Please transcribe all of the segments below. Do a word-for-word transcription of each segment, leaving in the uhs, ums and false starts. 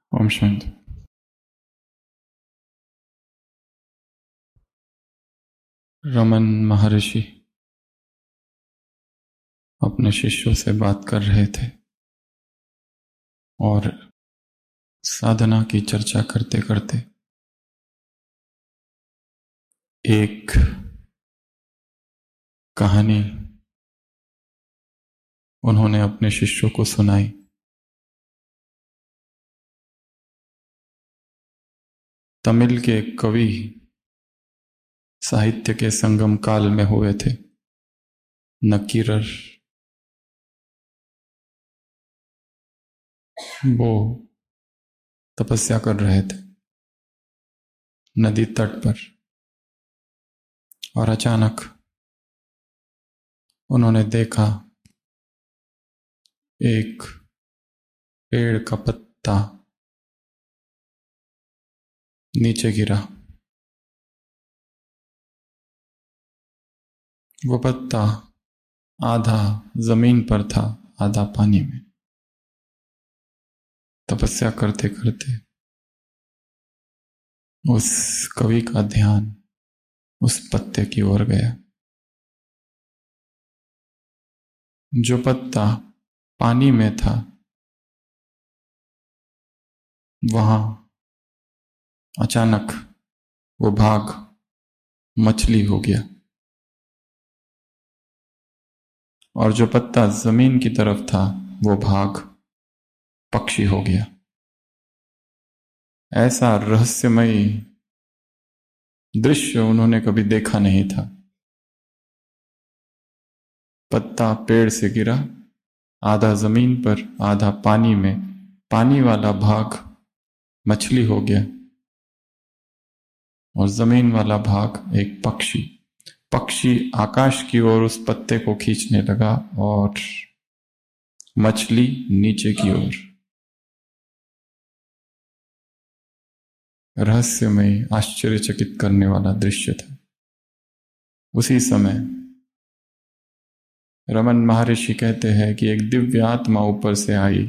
ओम शांति। रमन महर्षि अपने शिष्यों से बात कर रहे थे और साधना की चर्चा करते करते एक कहानी उन्होंने अपने शिष्यों को सुनाई। तमिल के एक कवि साहित्य के संगम काल में हुए थे, नकीरर। वो तपस्या कर रहे थे नदी तट पर और अचानक उन्होंने देखा एक पेड़ का पत्ता नीचे गिरा। वो पत्ता आधा जमीन पर था, आधा पानी में। तपस्या करते करते उस कवि का ध्यान उस पत्ते की ओर गया। जो पत्ता पानी में था वहां अचानक वो भाग मछली हो गया और जो पत्ता जमीन की तरफ था वो भाग पक्षी हो गया। ऐसा रहस्यमयी दृश्य उन्होंने कभी देखा नहीं था। पत्ता पेड़ से गिरा, आधा जमीन पर आधा पानी में। पानी वाला भाग मछली हो गया और जमीन वाला भाग एक पक्षी। पक्षी आकाश की ओर उस पत्ते को खींचने लगा और मछली नीचे की ओर। रहस्यमय, आश्चर्यचकित करने वाला दृश्य था। उसी समय रमन महर्षि कहते हैं कि एक दिव्य आत्मा ऊपर से आई।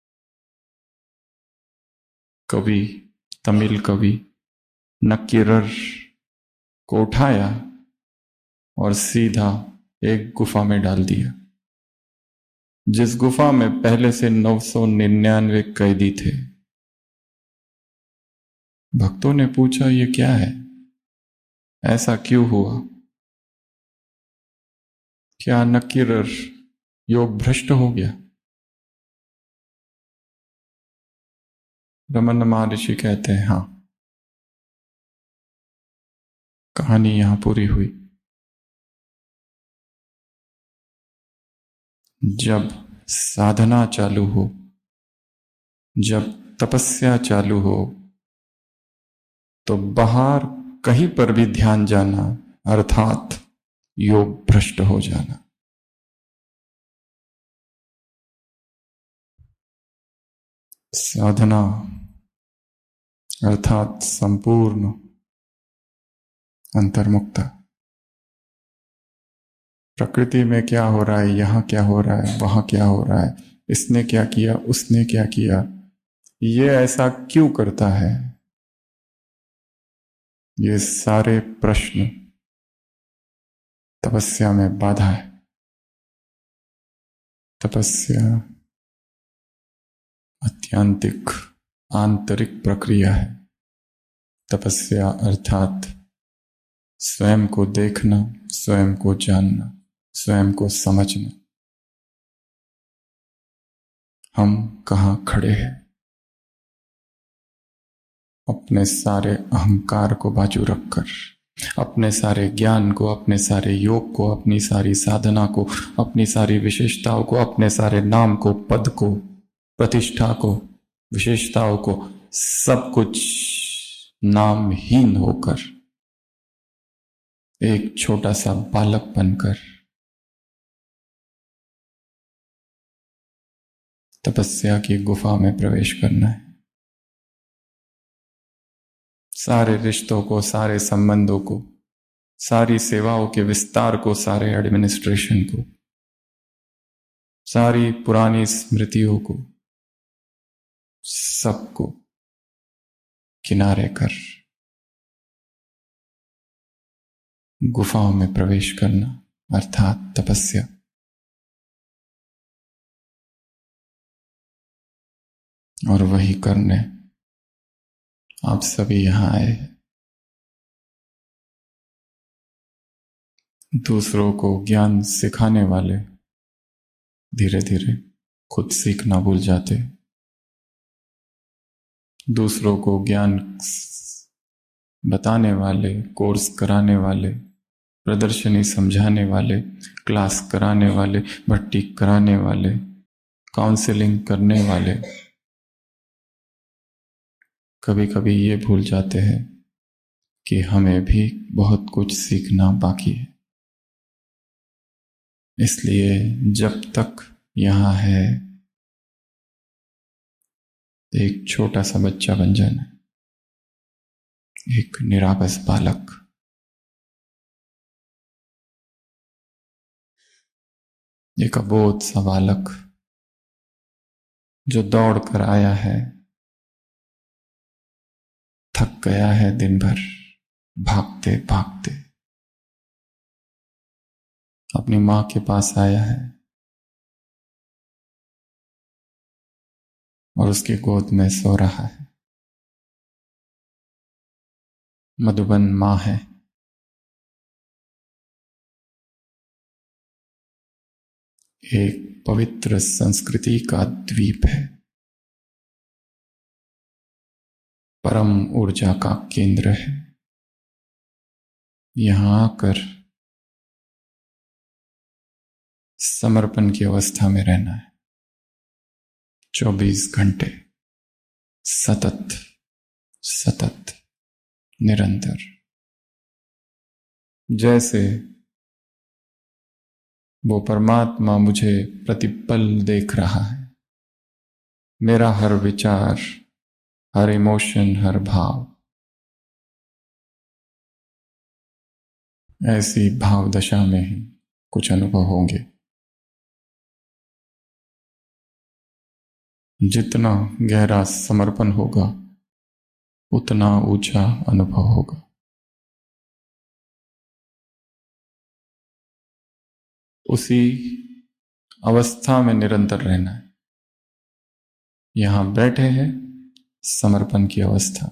कवि, तमिल कवि नक्कीरर को उठाया और सीधा एक गुफा में डाल दिया, जिस गुफा में पहले से नौ सौ निन्यानवे कैदी थे। भक्तों ने पूछा, ये क्या है, ऐसा क्यों हुआ? क्या नक्कीरर योग भ्रष्ट हो गया? रमन महर्षि कहते हैं, हां, कहानी यहां पूरी हुई। जब साधना चालू हो, जब तपस्या चालू हो, तो बाहर कहीं पर भी ध्यान जाना अर्थात योग भ्रष्ट हो जाना। साधना अर्थात संपूर्ण अंतर्मुक्ता। प्रकृति में क्या हो रहा है, यहां क्या हो रहा है, वहां क्या हो रहा है, इसने क्या किया, उसने क्या किया, ये ऐसा क्यों करता है, ये सारे प्रश्न तपस्या में बाधा है। तपस्या आत्यंतिक आंतरिक प्रक्रिया है। तपस्या अर्थात स्वयं को देखना, स्वयं को जानना, स्वयं को समझना। हम कहां खड़े हैं? अपने सारे अहंकार को बाजू रखकर, अपने सारे ज्ञान को, अपने सारे योग को, अपनी सारी साधना को, अपनी सारी विशेषताओं को, अपने सारे नाम को, पद को, प्रतिष्ठा को, विशेषताओं को, सब कुछ नामहीन होकर एक छोटा सा बालक बनकर तपस्या की गुफा में प्रवेश करना है। सारे रिश्तों को, सारे संबंधों को, सारी सेवाओं के विस्तार को, सारे एडमिनिस्ट्रेशन को, सारी पुरानी स्मृतियों को, सबको किनारे कर गुफाओं में प्रवेश करना अर्थात तपस्या। और वही करने आप सभी यहां आए। दूसरों को ज्ञान सिखाने वाले धीरे धीरे खुद सीखना भूल जाते। दूसरों को ज्ञान बताने वाले, कोर्स कराने वाले, प्रदर्शनी समझाने वाले, क्लास कराने वाले, भट्टी कराने वाले, काउंसलिंग करने वाले कभी कभी ये भूल जाते हैं कि हमें भी बहुत कुछ सीखना बाकी है। इसलिए जब तक यहां है एक छोटा सा बच्चा बन जाना, एक निराबस बालक, एक अबोध सा बालक जो दौड़ कर आया है, थक गया है दिन भर भागते भागते, अपनी मां के पास आया है और उसकी गोद में सो रहा है। मधुबन मां है। एक पवित्र संस्कृति का द्वीप है, परम ऊर्जा का केंद्र है। यहां आकर समर्पण की अवस्था में रहना है, चौबीस घंटे सतत सतत निरंतर। जैसे वो परमात्मा मुझे प्रतिपल देख रहा है, मेरा हर विचार, हर इमोशन, हर भाव, ऐसी भाव दशा में ही कुछ अनुभव होंगे। जितना गहरा समर्पण होगा उतना ऊंचा अनुभव होगा। उसी अवस्था में निरंतर रहना है। यहां बैठे हैं समर्पण की अवस्था,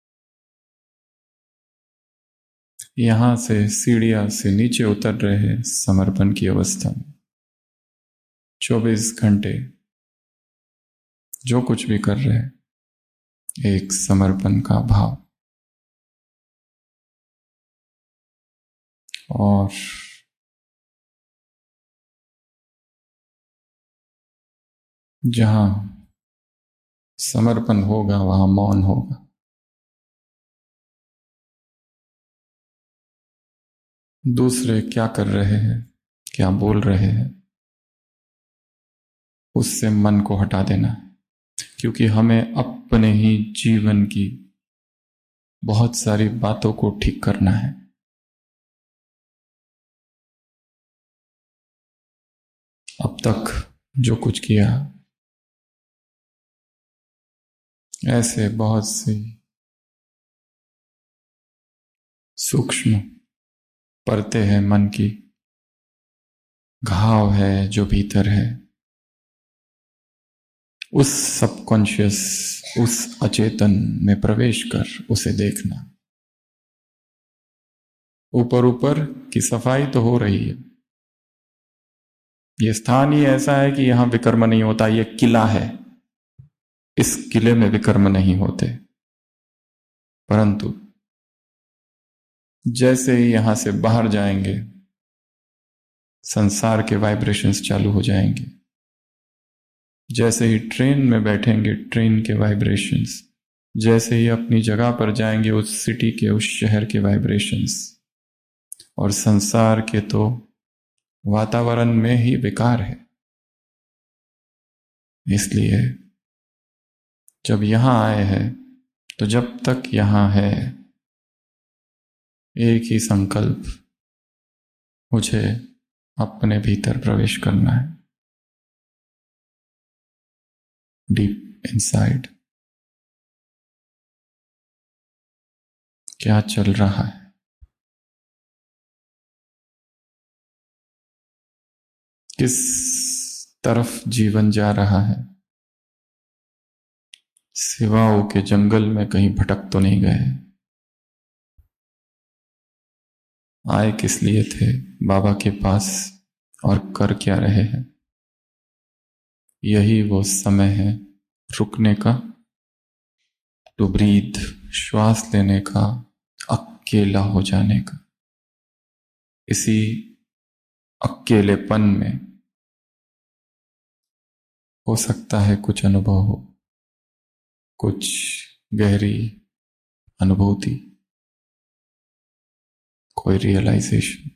यहां से सीढ़ियां से नीचे उतर रहे हैं समर्पण की अवस्था में। चौबीस घंटे जो कुछ भी कर रहे हैं एक समर्पण का भाव। और जहां समर्पण होगा वहां मौन होगा। दूसरे क्या कर रहे हैं, क्या बोल रहे हैं, उससे मन को हटा देना है, क्योंकि हमें अपने ही जीवन की बहुत सारी बातों को ठीक करना है। अब तक जो कुछ किया, ऐसे बहुत सी सूक्ष्म परतें हैं मन की, घाव है जो भीतर है, उस सबकॉन्शियस, उस अचेतन में प्रवेश कर उसे देखना। ऊपर ऊपर की सफाई तो हो रही है, यह स्थान ही ऐसा है कि यहां विकर्म नहीं होता। यह किला है, इस किले में विकर्म नहीं होते, परंतु जैसे ही यहां से बाहर जाएंगे संसार के वाइब्रेशंस चालू हो जाएंगे। जैसे ही ट्रेन में बैठेंगे ट्रेन के वाइब्रेशंस, जैसे ही अपनी जगह पर जाएंगे उस सिटी के, उस शहर के वाइब्रेशंस। और संसार के तो वातावरण में ही विकार है। इसलिए जब यहां आए हैं तो जब तक यहां है एक ही संकल्प, मुझे अपने भीतर प्रवेश करना है, डीप इनसाइड। क्या चल रहा है, किस तरफ जीवन जा रहा है। सिवाओं के जंगल में कहीं भटक तो नहीं गए। आए किस लिए थे बाबा के पास और कर क्या रहे हैं। यही वो समय है रुकने का, टू ब्रीथ, श्वास लेने का, अकेला हो जाने का। इसी अकेलेपन में हो सकता है कुछ अनुभव हो, कुछ गहरी अनुभूति, कोई रियलाइजेशन।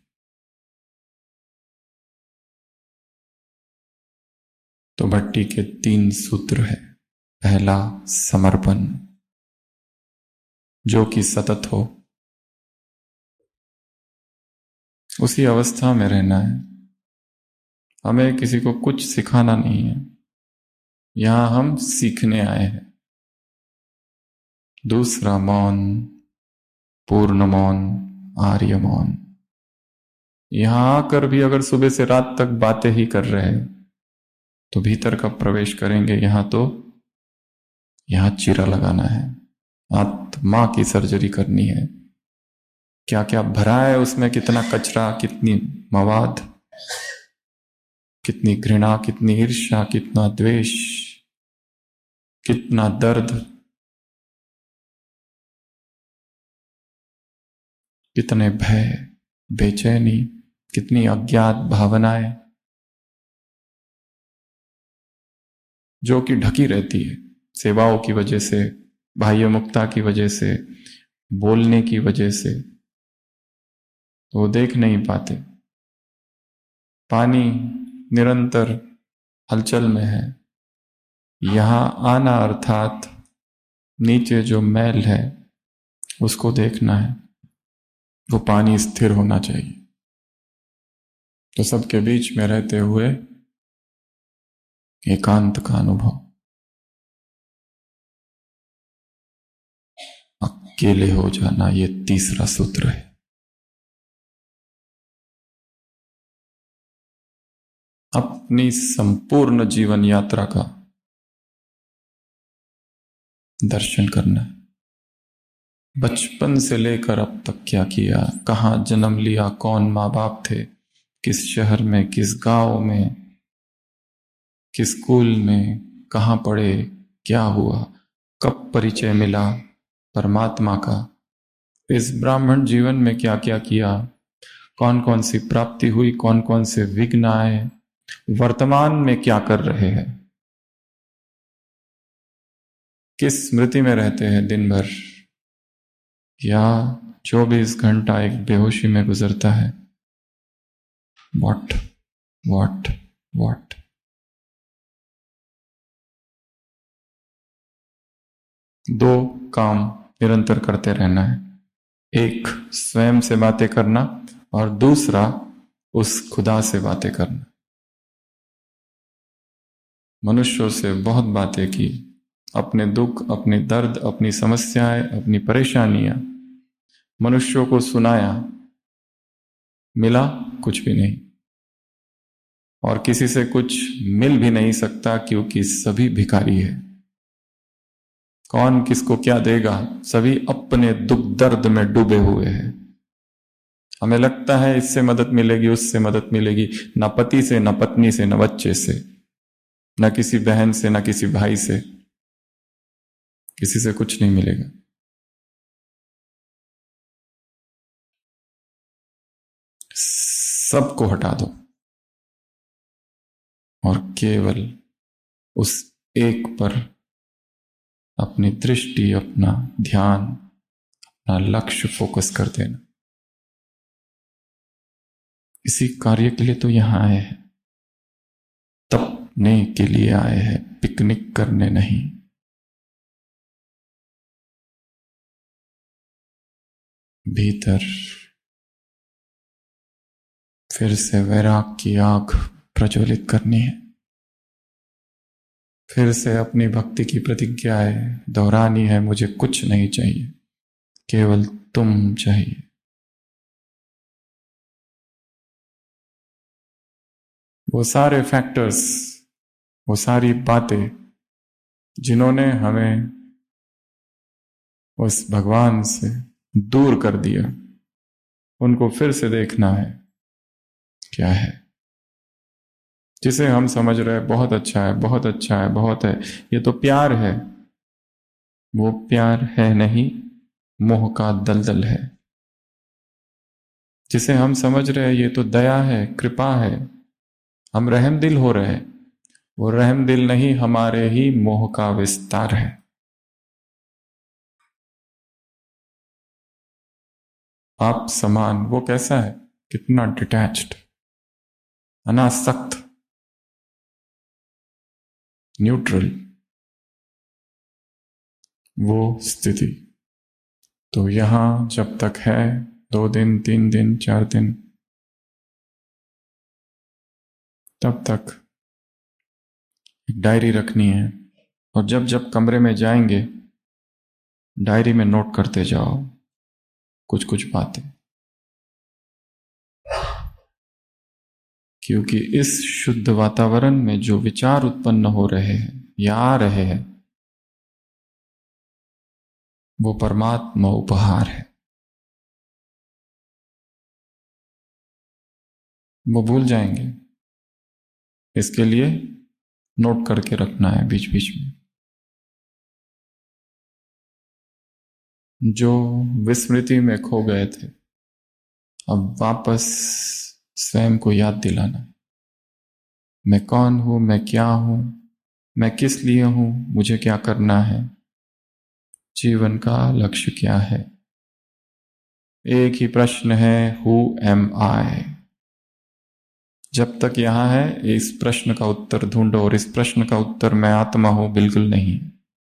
तो भट्टी के तीन सूत्र है। पहला समर्पण, जो कि सतत हो, उसी अवस्था में रहना है। हमें किसी को कुछ सिखाना नहीं है, यहां हम सीखने आए हैं। दूसरा मौन, पूर्ण मौन, आर्य मौन। यहां आकर भी अगर सुबह से रात तक बातें ही कर रहे हैं तो भीतर कब प्रवेश करेंगे। यहां तो यहां चीरा लगाना है, आत्मा की सर्जरी करनी है। क्या क्या भरा है उसमें, कितना कचरा, कितनी मवाद, कितनी घृणा, कितनी ईर्ष्या, कितना द्वेष, कितना दर्द, कितने भय, बेचैनी, कितनी अज्ञात भावनाएं जो कि ढकी रहती है सेवाओं की वजह से, बाह्य मुक्ता की वजह से, बोलने की वजह से, तो वो देख नहीं पाते। पानी निरंतर हलचल में है, यहां आना अर्थात नीचे जो मैल है उसको देखना है, वो पानी स्थिर होना चाहिए। तो सबके बीच में रहते हुए एकांत का अनुभव, अकेले हो जाना, ये तीसरा सूत्र है। अपनी संपूर्ण जीवन यात्रा का दर्शन करना है। बचपन से लेकर अब तक क्या किया, कहां जन्म लिया, कौन माँ बाप थे, किस शहर में, किस गांव में, किस स्कूल में, कहां पढ़े, क्या हुआ, कब परिचय मिला परमात्मा का, इस ब्राह्मण जीवन में क्या क्या किया, कौन कौन सी प्राप्ति हुई, कौन कौन से विघ्न आए, वर्तमान में क्या कर रहे हैं, किस स्मृति में रहते हैं दिन भर, या चौबीस घंटा एक बेहोशी में गुजरता है। What what what. दो काम निरंतर करते रहना है, एक स्वयं से बातें करना और दूसरा उस खुदा से बातें करना। मनुष्यों से बहुत बातें की, अपने दुख, अपने दर्द, अपनी समस्याएं, अपनी परेशानियां मनुष्यों को सुनाया, मिला कुछ भी नहीं, और किसी से कुछ मिल भी नहीं सकता क्योंकि सभी भिखारी है। कौन किसको क्या देगा, सभी अपने दुख दर्द में डूबे हुए हैं। हमें लगता है इससे मदद मिलेगी, उससे मदद मिलेगी, न पति से, न पत्नी से, न बच्चे से, न किसी बहन से, न किसी भाई से, किसी से कुछ नहीं मिलेगा। सबको हटा दो और केवल उस एक पर अपनी दृष्टि, अपना ध्यान, अपना लक्ष्य फोकस कर देना। इसी कार्य के लिए तो यहां आए हैं, तपने के लिए आए हैं, पिकनिक करने नहीं। भीतर फिर से वैराग की आग प्रज्वलित करनी है, फिर से अपनी भक्ति की प्रतिज्ञाएं दोहरानी है। मुझे कुछ नहीं चाहिए, केवल तुम चाहिए। वो सारे फैक्टर्स, वो सारी बातें जिन्होंने हमें उस भगवान से दूर कर दिया, उनको फिर से देखना है क्या है। जिसे हम समझ रहे हैं बहुत अच्छा है, बहुत अच्छा है, बहुत है, ये तो प्यार है, वो प्यार है नहीं, मोह का दलदल है। जिसे हम समझ रहे हैं ये तो दया है, कृपा है, हम रहम दिल हो रहे हैं, वो रहम दिल नहीं, हमारे ही मोह का विस्तार है। आप समान, वो कैसा है, कितना डिटैच्ड, अनासक्त, न्यूट्रल, वो स्थिति। तो यहां जब तक है, दो दिन, तीन दिन, चार दिन, तब तक डायरी रखनी है। और जब जब कमरे में जाएंगे, डायरी में नोट करते जाओ कुछ कुछ बातें, क्योंकि इस शुद्ध वातावरण में जो विचार उत्पन्न हो रहे हैं या आ रहे हैं, वो परमात्मा उपहार है। वो भूल जाएंगे, इसके लिए नोट करके रखना है बीच बीच में। जो विस्मृति में खो गए थे, अब वापस स्वयं को याद दिलाना, मैं कौन हूं, मैं क्या हूं, मैं किस लिए हूं, मुझे क्या करना है, जीवन का लक्ष्य क्या है। एक ही प्रश्न है, हु एम आई। जब तक यहां है, इस प्रश्न का उत्तर ढूंढो, और इस प्रश्न का उत्तर मैं आत्मा हूं बिल्कुल नहीं।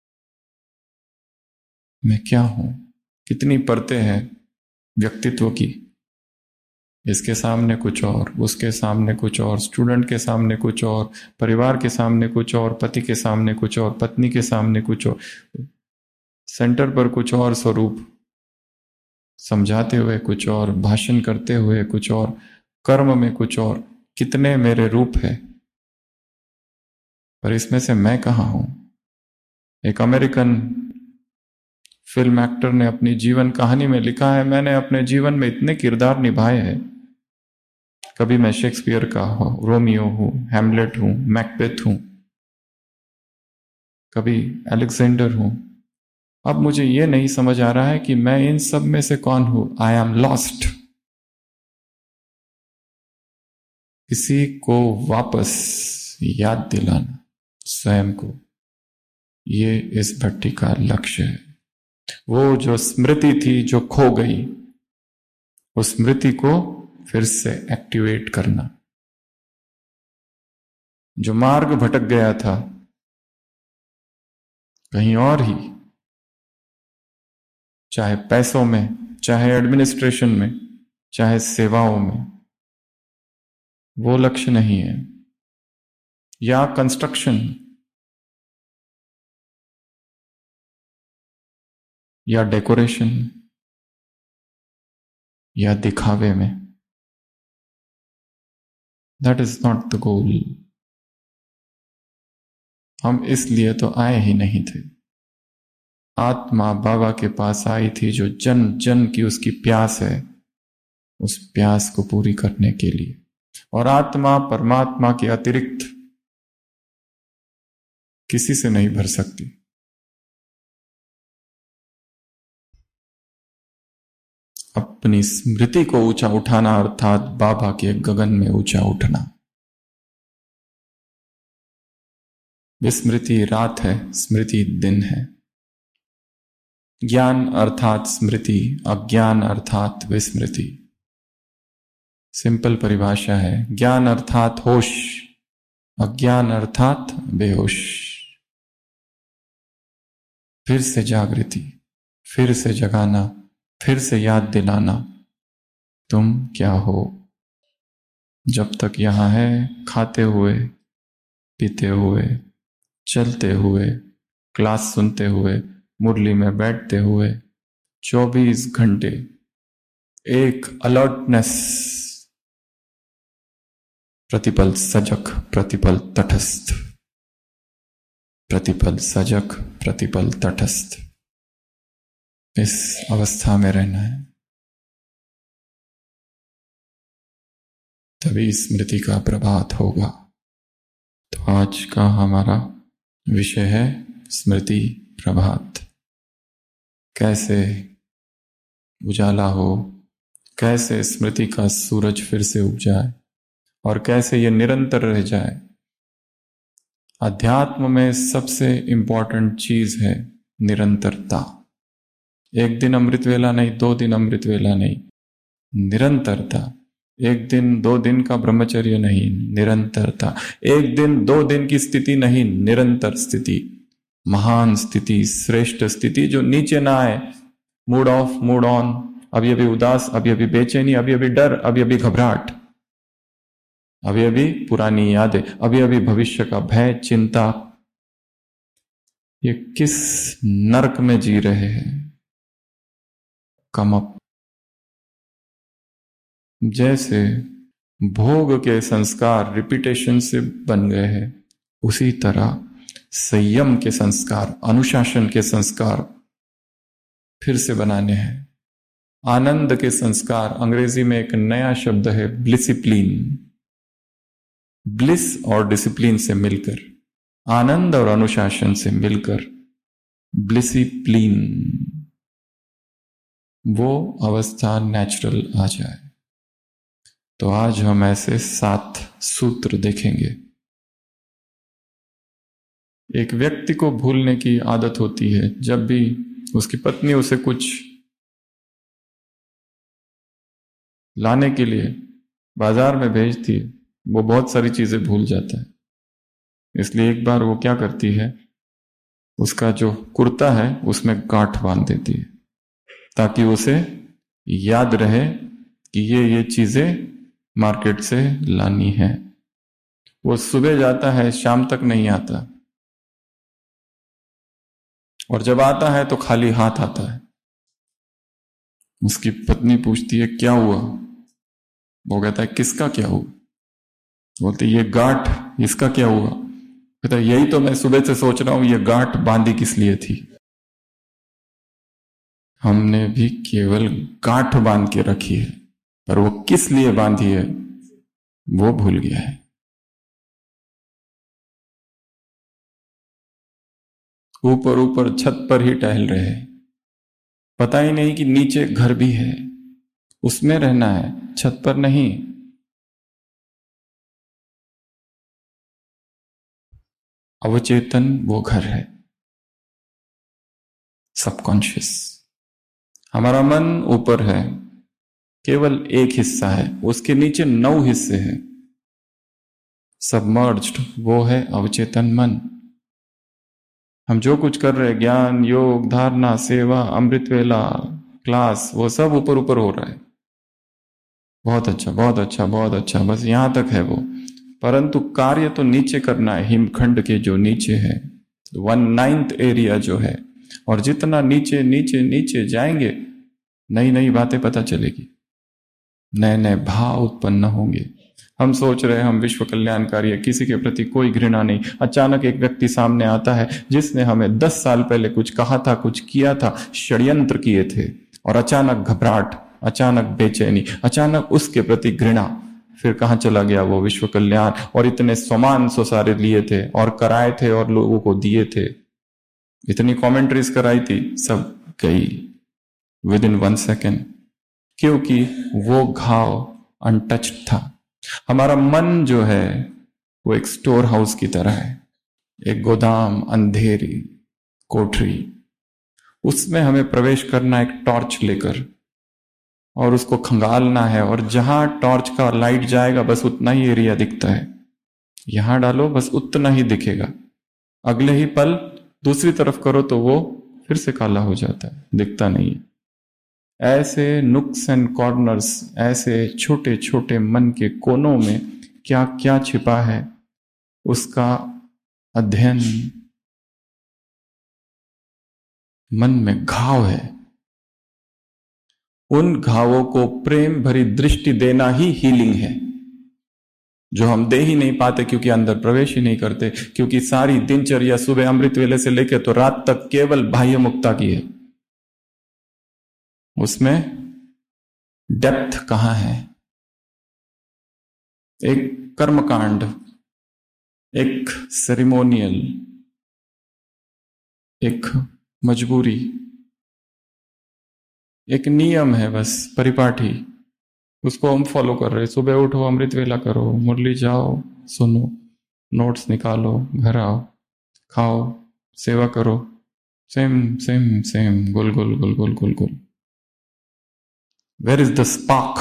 मैं क्या हूं, कितनी परतें हैं व्यक्तित्व की, इसके सामने कुछ और, उसके सामने कुछ और, स्टूडेंट के सामने कुछ और, परिवार के सामने कुछ और, पति के सामने कुछ और, पत्नी के सामने कुछ और, सेंटर पर कुछ और स्वरूप, समझाते हुए कुछ और, भाषण करते हुए कुछ और, कर्म में कुछ और। कितने मेरे रूप है, पर इसमें से मैं कहां हूं। एक अमेरिकन फिल्म एक्टर ने अपनी जीवन कहानी में लिखा है, मैंने अपने जीवन में इतने किरदार निभाए हैं, कभी मैं शेक्सपियर का हूं, रोमियो हूं, हैमलेट हूं, मैकबेथ हूं, कभी अलेक्जेंडर हूं। अब मुझे यह नहीं समझ आ रहा है कि मैं इन सब में से कौन हूं। I am lost. किसी को वापस याद दिलाना स्वयं को, ये इस भट्टी का लक्ष्य है। वो जो स्मृति थी जो खो गई, उस स्मृति को फिर से एक्टिवेट करना। जो मार्ग भटक गया था कहीं और ही, चाहे पैसों में, चाहे एडमिनिस्ट्रेशन में, चाहे सेवाओं में, वो लक्ष्य नहीं है। या कंस्ट्रक्शन, या डेकोरेशन, या दिखावे में, that is not the goal. हम इसलिए तो आए ही नहीं थे। आत्मा बाबा के पास आई थी, जो जन जन की उसकी प्यास है, उस प्यास को पूरी करने के लिए। और आत्मा परमात्मा के अतिरिक्त किसी से नहीं भर सकती। अपनी स्मृति को ऊंचा उठाना अर्थात बाबा के गगन में ऊंचा उठना। विस्मृति रात है, स्मृति दिन है। ज्ञान अर्थात स्मृति, अज्ञान अर्थात विस्मृति। सिंपल परिभाषा है। ज्ञान अर्थात होश, अज्ञान अर्थात बेहोश। फिर से जागृति, फिर से जगाना, फिर से याद दिलाना, तुम क्या हो। जब तक यहां है, खाते हुए, पीते हुए, चलते हुए, क्लास सुनते हुए, मुरली में बैठते हुए, चौबीस घंटे एक अलर्टनेस, प्रतिपल सजग, प्रतिपल तटस्थ, प्रतिपल सजग, प्रतिपल तटस्थ, इस अवस्था में रहना है। तभी स्मृति का प्रभात होगा। तो आज का हमारा विषय है स्मृति प्रभात। कैसे उजाला हो, कैसे स्मृति का सूरज फिर से उग जाए और कैसे ये निरंतर रह जाए। अध्यात्म में सबसे इंपॉर्टेंट चीज है निरंतरता। एक दिन अमृत वेला नहीं, दो दिन अमृत वेला नहीं, निरंतरता। एक दिन दो दिन का ब्रह्मचर्य नहीं, निरंतरता। एक दिन दो दिन की स्थिति नहीं, निरंतर स्थिति, महान स्थिति, श्रेष्ठ स्थिति जो नीचे ना आए। मूड ऑफ, मूड ऑन, अभी अभी उदास, अभी अभी बेचैनी, अभी अभी डर, अभी अभी घबराहट, अभी अभी पुरानी यादें, अभी अभी भविष्य का भय, चिंता। ये किस नरक में जी रहे हैं। Come up. जैसे भोग के संस्कार रिपीटेशन से बन गए हैं, उसी तरह संयम के संस्कार, अनुशासन के संस्कार फिर से बनाने हैं। आनंद के संस्कार, अंग्रेजी में एक नया शब्द है ब्लिसिप्लिन। ब्लिस और डिसिप्लिन से मिलकर, आनंद और अनुशासन से मिलकर ब्लिसिप्लिन, वो अवस्था नेचुरल आ जाए। तो आज हम ऐसे सात सूत्र देखेंगे। एक व्यक्ति को भूलने की आदत होती है। जब भी उसकी पत्नी उसे कुछ लाने के लिए बाजार में भेजती है, वो बहुत सारी चीजें भूल जाता है। इसलिए एक बार वो क्या करती है, उसका जो कुर्ता है उसमें गांठ बांध देती है, ताकि उसे याद रहे कि ये ये चीजें मार्केट से लानी है। वो सुबह जाता है, शाम तक नहीं आता, और जब आता है तो खाली हाथ आता है। उसकी पत्नी पूछती है क्या हुआ? वो कहता है किसका क्या हुआ? बोलते ये गांठ, इसका क्या हुआ? कहता है यही तो मैं सुबह से सोच रहा हूं, ये गांठ बांधी किस लिए थी। हमने भी केवल गांठ बांध के रखी है, पर वो किस लिए बांधी है वो भूल गया है। ऊपर ऊपर छत पर ही टहल रहे, पता ही नहीं कि नीचे घर भी है, उसमें रहना है, छत पर नहीं। अवचेतन वो घर है, सबकॉन्शियस। हमारा मन ऊपर है, केवल एक हिस्सा है, उसके नीचे नौ हिस्से हैं। सबमर्ज्ड वो है अवचेतन मन। हम जो कुछ कर रहे हैं, ज्ञान, योग, धारणा, सेवा, अमृत वेला, क्लास, वो सब ऊपर ऊपर हो रहा है। बहुत अच्छा, बहुत अच्छा, बहुत अच्छा, बस यहां तक है वो। परंतु कार्य तो नीचे करना है, हिमखंड के जो नीचे है, वन नाइन्थ एरिया जो है। और जितना नीचे नीचे नीचे जाएंगे, नई नई बातें पता चलेगी, नए नए भाव उत्पन्न होंगे। हम सोच रहे हैं हम विश्व कल्याणकारी है, किसी के प्रति कोई घृणा नहीं। अचानक एक व्यक्ति सामने आता है जिसने हमें दस साल पहले कुछ कहा था, कुछ किया था, षड्यंत्र किए थे, और अचानक घबराहट, अचानक बेचैनी, अचानक उसके प्रति घृणा। फिर कहां चला गया वो विश्व कल्याण? और इतने सामान सो सारे लिए थे और कराए थे और लोगों को दिए थे, इतनी कमेंट्रीज कराई थी, सब गई विद इन वन सेकेंड, क्योंकि वो घाव अनटच्ड था। हमारा मन जो है वो एक स्टोर हाउस की तरह है, एक गोदाम, अंधेरी कोठरी। उसमें हमें प्रवेश करना एक टॉर्च लेकर, और उसको खंगालना है, और जहां टॉर्च का लाइट जाएगा बस उतना ही एरिया दिखता है। यहां डालो बस उतना ही दिखेगा, अगले ही पल दूसरी तरफ करो तो वो फिर से काला हो जाता है, दिखता नहीं है। ऐसे नुक्स एंड कॉर्नर्स, ऐसे छोटे छोटे मन के कोनों में क्या क्या छिपा है, उसका अध्ययन। मन में घाव है, उन घावों को प्रेम भरी दृष्टि देना ही हीलिंग है, जो हम दे ही नहीं पाते क्योंकि अंदर प्रवेश ही नहीं करते, क्योंकि सारी दिनचर्या सुबह अमृत वेले से लेकर तो रात तक केवल बाह्य मुक्ता की है। उसमें डेप्थ कहां है? एक कर्मकांड, एक सेरिमोनियल, एक मजबूरी, एक नियम है बस परिपाठी, उसको हम फॉलो कर रहे। सुबह उठो, अमृत वेला करो, मुरली जाओ, सुनो, नोट्स निकालो, घर आओ, खाओ, सेवा करो, सेम सेम सेम, गुल गुल गुल गुल गुल गुल। Where is the spark?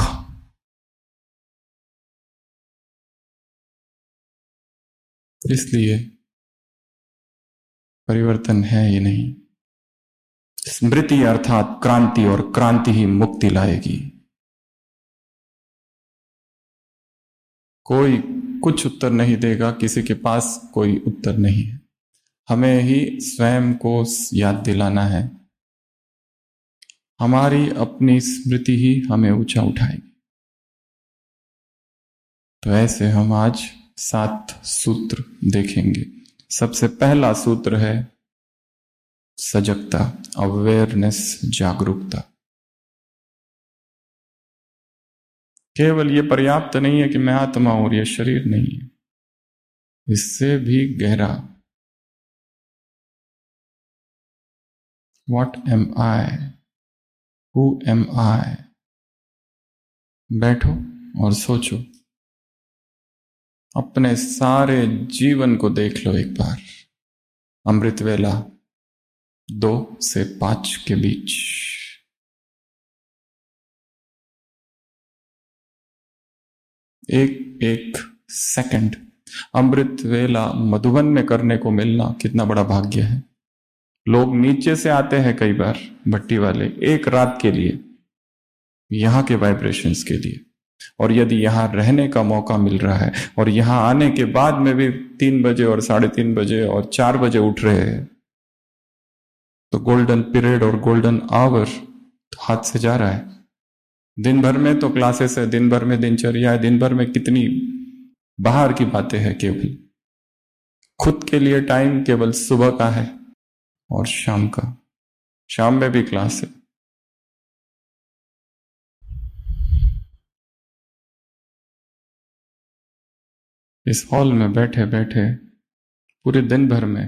इसलिए परिवर्तन है ही नहीं। स्मृति अर्थात क्रांति, और क्रांति ही मुक्ति लाएगी। कोई कुछ उत्तर नहीं देगा, किसी के पास कोई उत्तर नहीं है। हमें ही स्वयं को याद दिलाना है। हमारी अपनी स्मृति ही हमें ऊंचा उठाएगी। तो ऐसे हम आज सात सूत्र देखेंगे। सबसे पहला सूत्र है सजगता, अवेयरनेस, जागरूकता। केवल ये पर्याप्त नहीं है कि मैं आत्मा हूं और ये शरीर नहीं है, इससे भी गहरा, What am I? Who am I? बैठो और सोचो, अपने सारे जीवन को देख लो एक बार। अमृत वेला दो से पांच के बीच एक एक सेकंड अमृत वेला मधुबन में करने को मिलना कितना बड़ा भाग्य है। लोग नीचे से आते हैं कई बार, भट्टी वाले, एक रात के लिए, यहां के वाइब्रेशंस के लिए, और यदि यहां रहने का मौका मिल रहा है और यहां आने के बाद में भी तीन बजे और साढ़े तीन बजे और चार बजे उठ रहे हैं, तो गोल्डन पीरियड और गोल्डन आवर हाथ से जा रहा है। दिन भर में तो क्लासेस है, दिन भर में दिनचर्या है, दिन भर में कितनी बाहर की बातें हैं, केवल खुद के लिए टाइम केवल सुबह का है और शाम का। शाम में भी क्लास है। इस हॉल में बैठे बैठे पूरे दिन भर में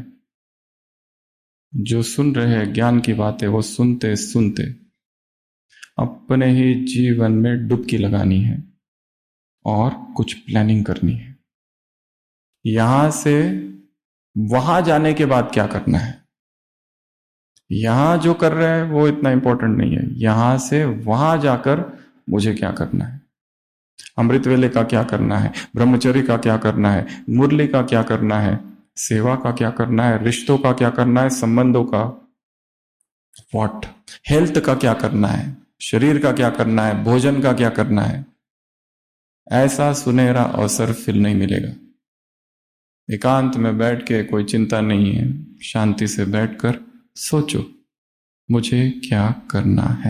जो सुन रहे हैं ज्ञान की बातें, वो सुनते सुनते अपने ही जीवन में डुबकी लगानी है और कुछ प्लानिंग करनी है। यहां से वहां जाने के बाद क्या करना है, यहां जो कर रहे हैं वो इतना इंपॉर्टेंट नहीं है। यहां से वहां जाकर मुझे क्या करना है, अमृत वेले का क्या करना है, ब्रह्मचर्य का क्या करना है, मुरली का क्या करना है, सेवा का क्या करना है, रिश्तों का क्या करना है, संबंधों का, व्हाट, हेल्थ का क्या करना है, शरीर का क्या करना है, भोजन का क्या करना है। ऐसा सुनहरा अवसर फिर नहीं मिलेगा। एकांत में बैठ के, कोई चिंता नहीं है, शांति से बैठकर सोचो मुझे क्या करना है।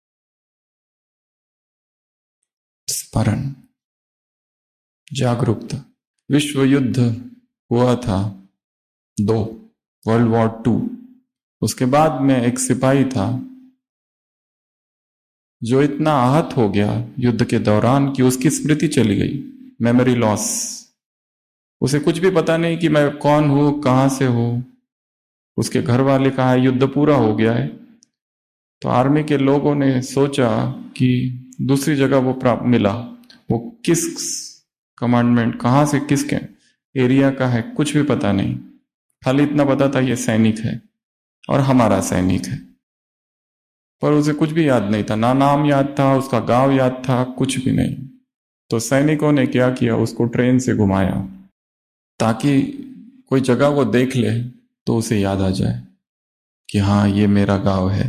स्मरण, जागरूकता। विश्व युद्ध हुआ था दो, वर्ल्ड वॉर टू। उसके बाद में एक सिपाही था जो इतना आहत हो गया युद्ध के दौरान कि उसकी स्मृति चली गई, मेमोरी लॉस। उसे कुछ भी पता नहीं कि मैं कौन हूं, कहां से हूं। उसके घर वाले कहा है युद्ध पूरा हो गया है। तो आर्मी के लोगों ने सोचा कि दूसरी जगह वो प्राप्त मिला, वो किस कमांडमेंट, कहां से, किसके एरिया का है, कुछ भी पता नहीं। खाली इतना पता था ये सैनिक है और हमारा सैनिक है, पर उसे कुछ भी याद नहीं था, ना नाम याद था, उसका गांव याद था, कुछ भी नहीं। तो सैनिकों ने क्या किया, उसको ट्रेन से घुमाया ताकि कोई जगह वो देख ले तो उसे याद आ जाए कि हाँ ये मेरा गांव है।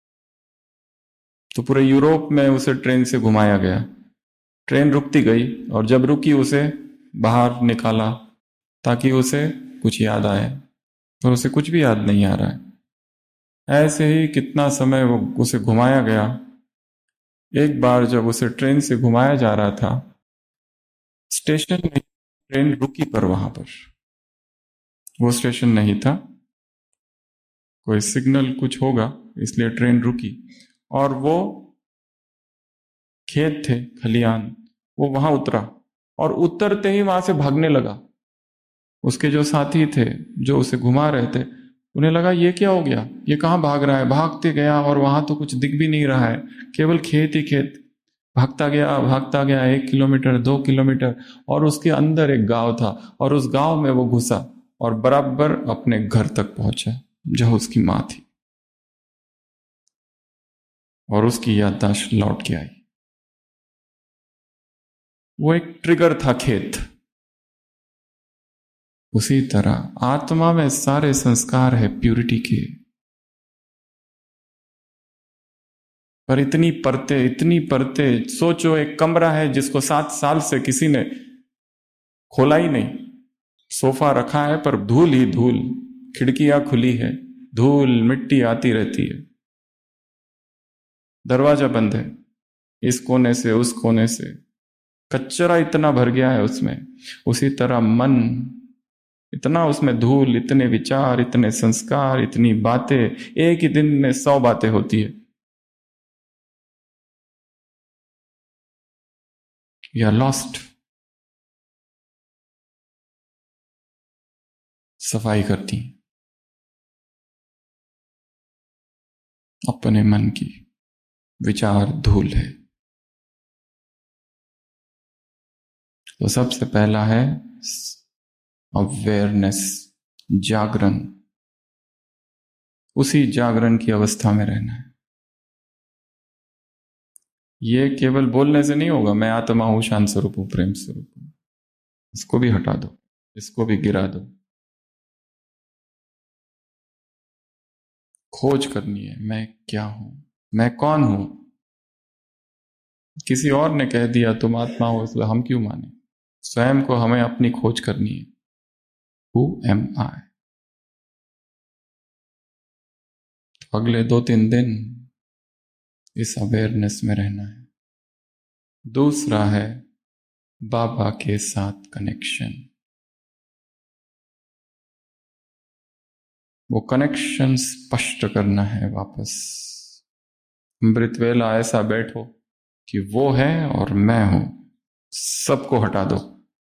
तो पूरे यूरोप में उसे ट्रेन से घुमाया गया। ट्रेन रुकती गई और जब रुकी उसे बाहर निकाला ताकि उसे कुछ याद आए, पर उसे कुछ भी याद नहीं आ रहा है। ऐसे ही कितना समय वो उसे घुमाया गया, एक बार जब उसे ट्रेन से घुमाया जा रहा था, स्टेशन में ट्रेन रुकी, पर वहां पर वो स्टेशन नहीं था, कोई सिग्नल कुछ होगा इसलिए ट्रेन रुकी, और वो खेत थे, खलियान, वो वहां उतरा और उतरते ही वहां से भागने लगा। उसके जो साथी थे जो उसे घुमा रहे थे, उन्हें लगा ये क्या हो गया, ये कहाँ भाग रहा है। भागते गया और वहां तो कुछ दिख भी नहीं रहा है, केवल खेत ही खेत। भागता गया भागता गया, एक किलोमीटर, दो किलोमीटर, और उसके अंदर एक गांव था, और उस गांव में वो घुसा और बराबर अपने घर तक पहुंचा जहां उसकी मां थी, और उसकी याददाश्त लौट के आई। वो एक ट्रिगर था, खेत। उसी तरह आत्मा में सारे संस्कार है प्यूरिटी के, पर इतनी परते, इतनी परते। सोचो, एक कमरा है जिसको सात साल से किसी ने खोला ही नहीं, सोफा रखा है पर धूल ही धूल, खिड़कियां खुली है, धूल मिट्टी आती रहती है, दरवाजा बंद है, इस कोने से उस कोने से कचरा इतना भर गया है उसमें। उसी तरह मन, इतना उसमें धूल, इतने विचार, इतने संस्कार, इतनी बातें, एक ही दिन में सौ बातें होती है। We are lost. सफाई करती हैं अपने मन की, विचार धूल है। तो सबसे पहला है अवेयरनेस, जागरण। उसी जागरण की अवस्था में रहना है। ये केवल बोलने से नहीं होगा, मैं आत्मा हूं, शांत स्वरूप हूं, प्रेम स्वरूप हूं। इसको भी हटा दो, इसको भी गिरा दो। खोज करनी है, मैं क्या हूं, मैं कौन हूं। किसी और ने कह दिया तुम आत्मा हो, इसलिए हम क्यों माने। स्वयं को हमें अपनी खोज करनी है। Who am I. तो अगले दो तीन दिन इस अवेयरनेस में रहना है। दूसरा है बाबा के साथ कनेक्शन। वो कनेक्शन स्पष्ट करना है वापस। अमृत वेला ऐसा बैठो कि वो है और मैं हूं, सबको हटा दो।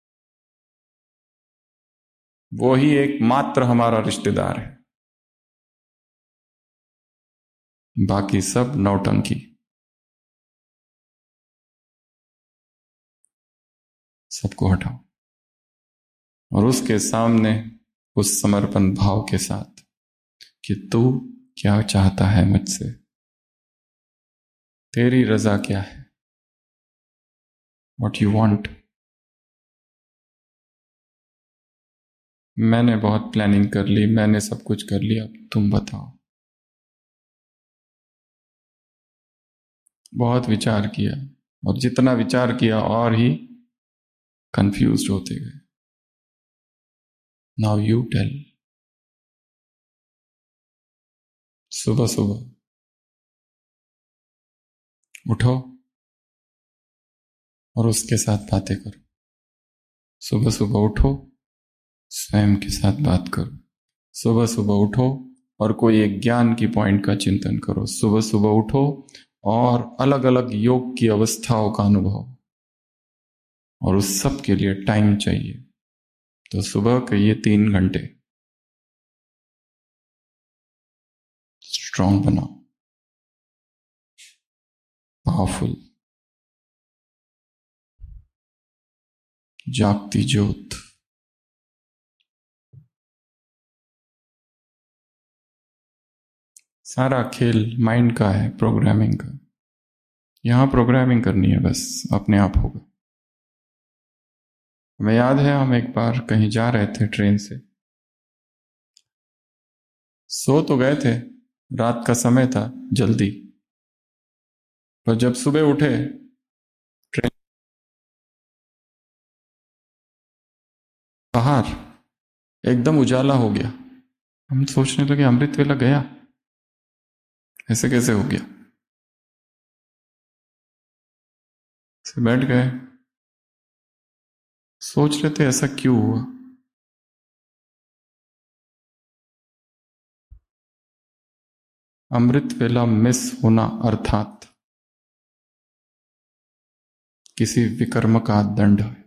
वो ही एकमात्र हमारा रिश्तेदार है, बाकी सब नौटंकी। सबको हटाओ और उसके सामने उस समर्पण भाव के साथ कि तू क्या चाहता है मुझसे, तेरी रजा क्या है, व्हाट यू वांट। मैंने बहुत प्लानिंग कर ली, मैंने सब कुछ कर लिया, अब तुम बताओ। बहुत विचार किया, और जितना विचार किया और ही कंफ्यूज होते गए। Now you tell. सुबह सुबह उठो और उसके साथ बातें करो। सुबह सुबह उठो, स्वयं के साथ बात करो। सुबह सुबह उठो और कोई एक ज्ञान की पॉइंट का चिंतन करो। सुबह सुबह उठो और अलग अलग योग की अवस्थाओं का अनुभव, और उस सब के लिए टाइम चाहिए। तो सुबह के ये तीन घंटे स्ट्रांग बनाओ, पावरफुल, जागती ज्योत। सारा खेल माइंड का है, प्रोग्रामिंग का। यहां प्रोग्रामिंग करनी है, बस अपने आप होगा। हमें याद है, हम एक बार कहीं जा रहे थे ट्रेन से, सो तो गए थे, रात का समय था, जल्दी, पर जब सुबह उठे ट्रेन बाहर एकदम उजाला हो गया। हम सोचने लगे अमृत वेला गया, ऐसे कैसे हो गया। से बैठ गए, सोच रहे थे ऐसा क्यों हुआ। अमृत वेला मिस होना अर्थात किसी विकर्म का दंड है।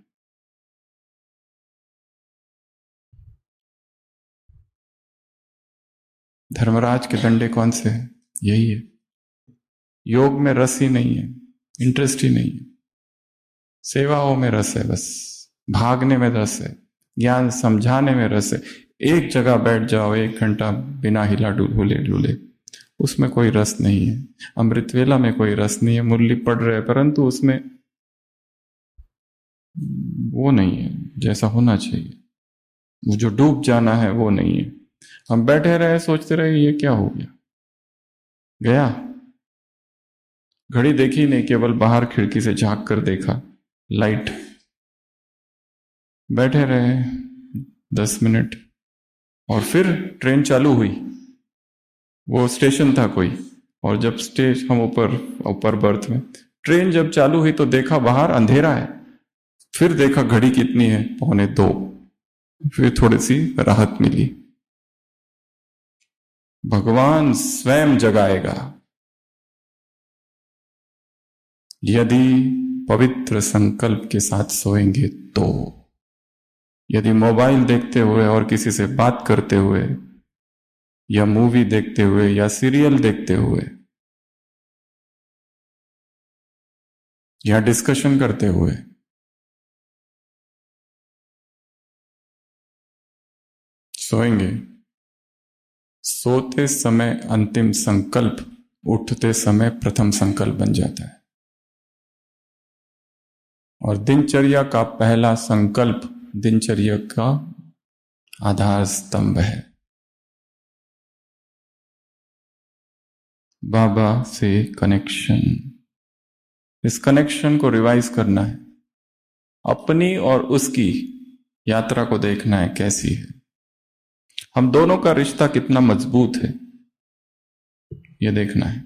धर्मराज के दंडे कौन से हैं? यही है, योग में रस ही नहीं है, इंटरेस्ट ही नहीं है, सेवाओं में रस है, बस भागने में रस है, ज्ञान समझाने में रस है। एक जगह बैठ जाओ एक घंटा बिना हिला डुले डुले, उसमें कोई रस नहीं है। अमृत वेला में कोई रस नहीं है, मुरली पढ़ रहे परंतु उसमें वो नहीं है जैसा होना चाहिए, वो जो डूब जाना है वो नहीं है। हम बैठे रहे सोचते रहे ये क्या हो गया, गया, घड़ी देखी नहीं, केवल बाहर खिड़की से झांक कर देखा, लाइट, बैठे रहे दस मिनट और फिर ट्रेन चालू हुई। वो स्टेशन था कोई, और जब स्टेज हम ऊपर ऊपर बर्थ में, ट्रेन जब चालू हुई तो देखा बाहर अंधेरा है, फिर देखा घड़ी कितनी है, पौने दो, फिर थोड़ी सी राहत मिली। भगवान स्वयं जगाएगा यदि पवित्र संकल्प के साथ सोएंगे तो। यदि मोबाइल देखते हुए और किसी से बात करते हुए या मूवी देखते हुए या सीरियल देखते हुए या डिस्कशन करते हुए सोएंगे, सोते समय अंतिम संकल्प उठते समय प्रथम संकल्प बन जाता है। और दिनचर्या का पहला संकल्प दिनचर्या का आधार स्तंभ है। बाबा से कनेक्शन, इस कनेक्शन को रिवाइज करना है, अपनी और उसकी यात्रा को देखना है कैसी है, हम दोनों का रिश्ता कितना मजबूत है यह देखना है।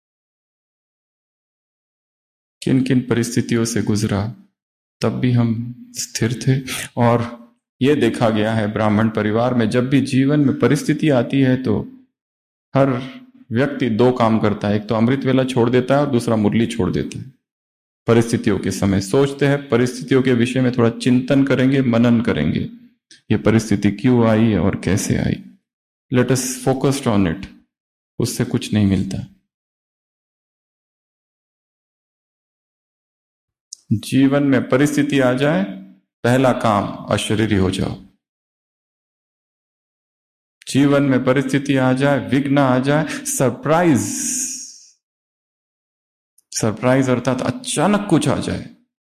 किन किन परिस्थितियों से गुजरा तब भी हम स्थिर थे। और यह देखा गया है ब्राह्मण परिवार में जब भी जीवन में परिस्थिति आती है तो हर व्यक्ति दो काम करता है, एक तो अमृत वेला छोड़ देता है और दूसरा मुरली छोड़ देता है। परिस्थितियों के समय सोचते हैं, परिस्थितियों के विषय में थोड़ा चिंतन करेंगे, मनन करेंगे, ये परिस्थिति क्यों आई और कैसे आई, let us focused on it. उससे कुछ नहीं मिलता। जीवन में परिस्थिति आ जाए, पहला काम अशरीरी हो जाओ। जीवन में परिस्थिति आ जाए, विघ्न आ जाए, सरप्राइज, सरप्राइज अर्थात अचानक कुछ आ जाए,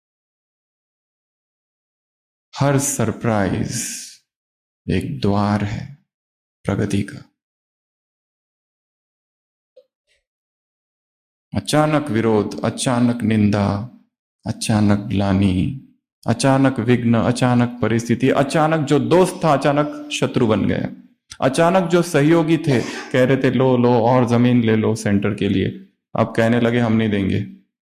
हर सरप्राइज एक द्वार है प्रगति का। अचानक विरोध, अचानक निंदा, अचानक ग्लानि, अचानक विघ्न, अचानक परिस्थिति, अचानक जो दोस्त था अचानक शत्रु बन गया, अचानक जो सहयोगी थे कह रहे थे लो लो और जमीन ले लो सेंटर के लिए, अब कहने लगे हम नहीं देंगे।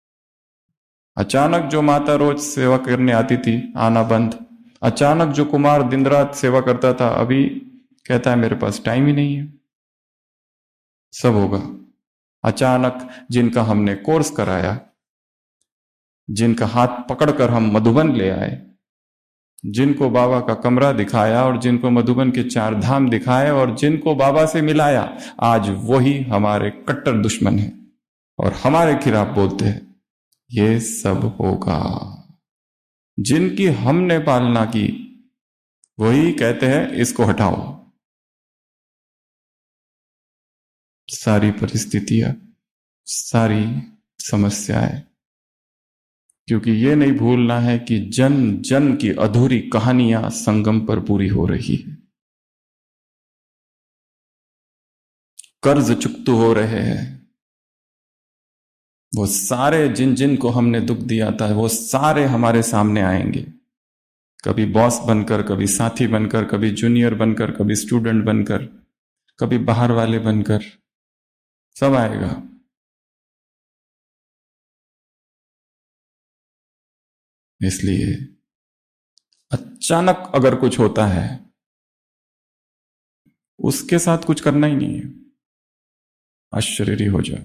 अचानक जो माता रोज सेवा करने आती थी आना बंद, अचानक जो कुमार दिन रात सेवा करता था अभी कहता है मेरे पास टाइम ही नहीं है। सब होगा। अचानक जिनका हमने कोर्स कराया, जिनका हाथ पकड़कर हम मधुबन ले आए, जिनको बाबा का कमरा दिखाया और जिनको मधुबन के चार धाम दिखाए और जिनको बाबा से मिलाया, आज वही हमारे कट्टर दुश्मन हैं और हमारे खिलाफ बोलते हैं। ये सब होगा। जिनकी हमने पालना की वही कहते हैं इसको हटाओ। सारी परिस्थितियां, सारी समस्याएं, क्योंकि ये नहीं भूलना है कि जन जन की अधूरी कहानियां संगम पर पूरी हो रही है। कर्ज चुकतू हो रहे हैं। वो सारे जिन जिन को हमने दुख दिया था वो सारे हमारे सामने आएंगे, कभी बॉस बनकर, कभी साथी बनकर, कभी जूनियर बनकर, कभी स्टूडेंट बनकर, कभी बाहर वाले बनकर, सब आएगा। इसलिए अचानक अगर कुछ होता है, उसके साथ कुछ करना ही नहीं है, अशरीरी हो जाए।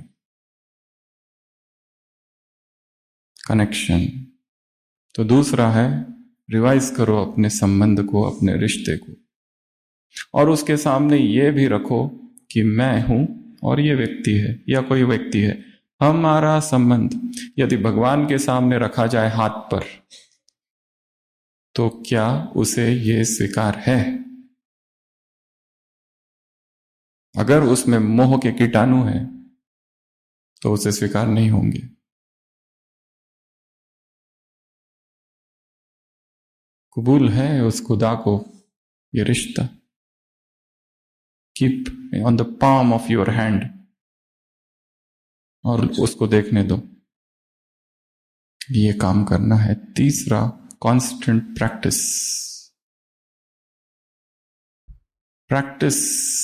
कनेक्शन। तो दूसरा है, रिवाइज करो अपने संबंध को, अपने रिश्ते को, और उसके सामने ये भी रखो कि मैं हूं और ये व्यक्ति है या कोई व्यक्ति है। हमारा संबंध यदि भगवान के सामने रखा जाए हाथ पर, तो क्या उसे ये स्वीकार है? अगर उसमें मोह के कीटाणु हैं तो उसे स्वीकार नहीं होंगे। कबूल है उस खुदा को, ये रिश्ता। Keep on the palm of your hand, और उसको देखने दो। ये काम करना है। तीसरा, कांस्टेंट प्रैक्टिस। प्रैक्टिस,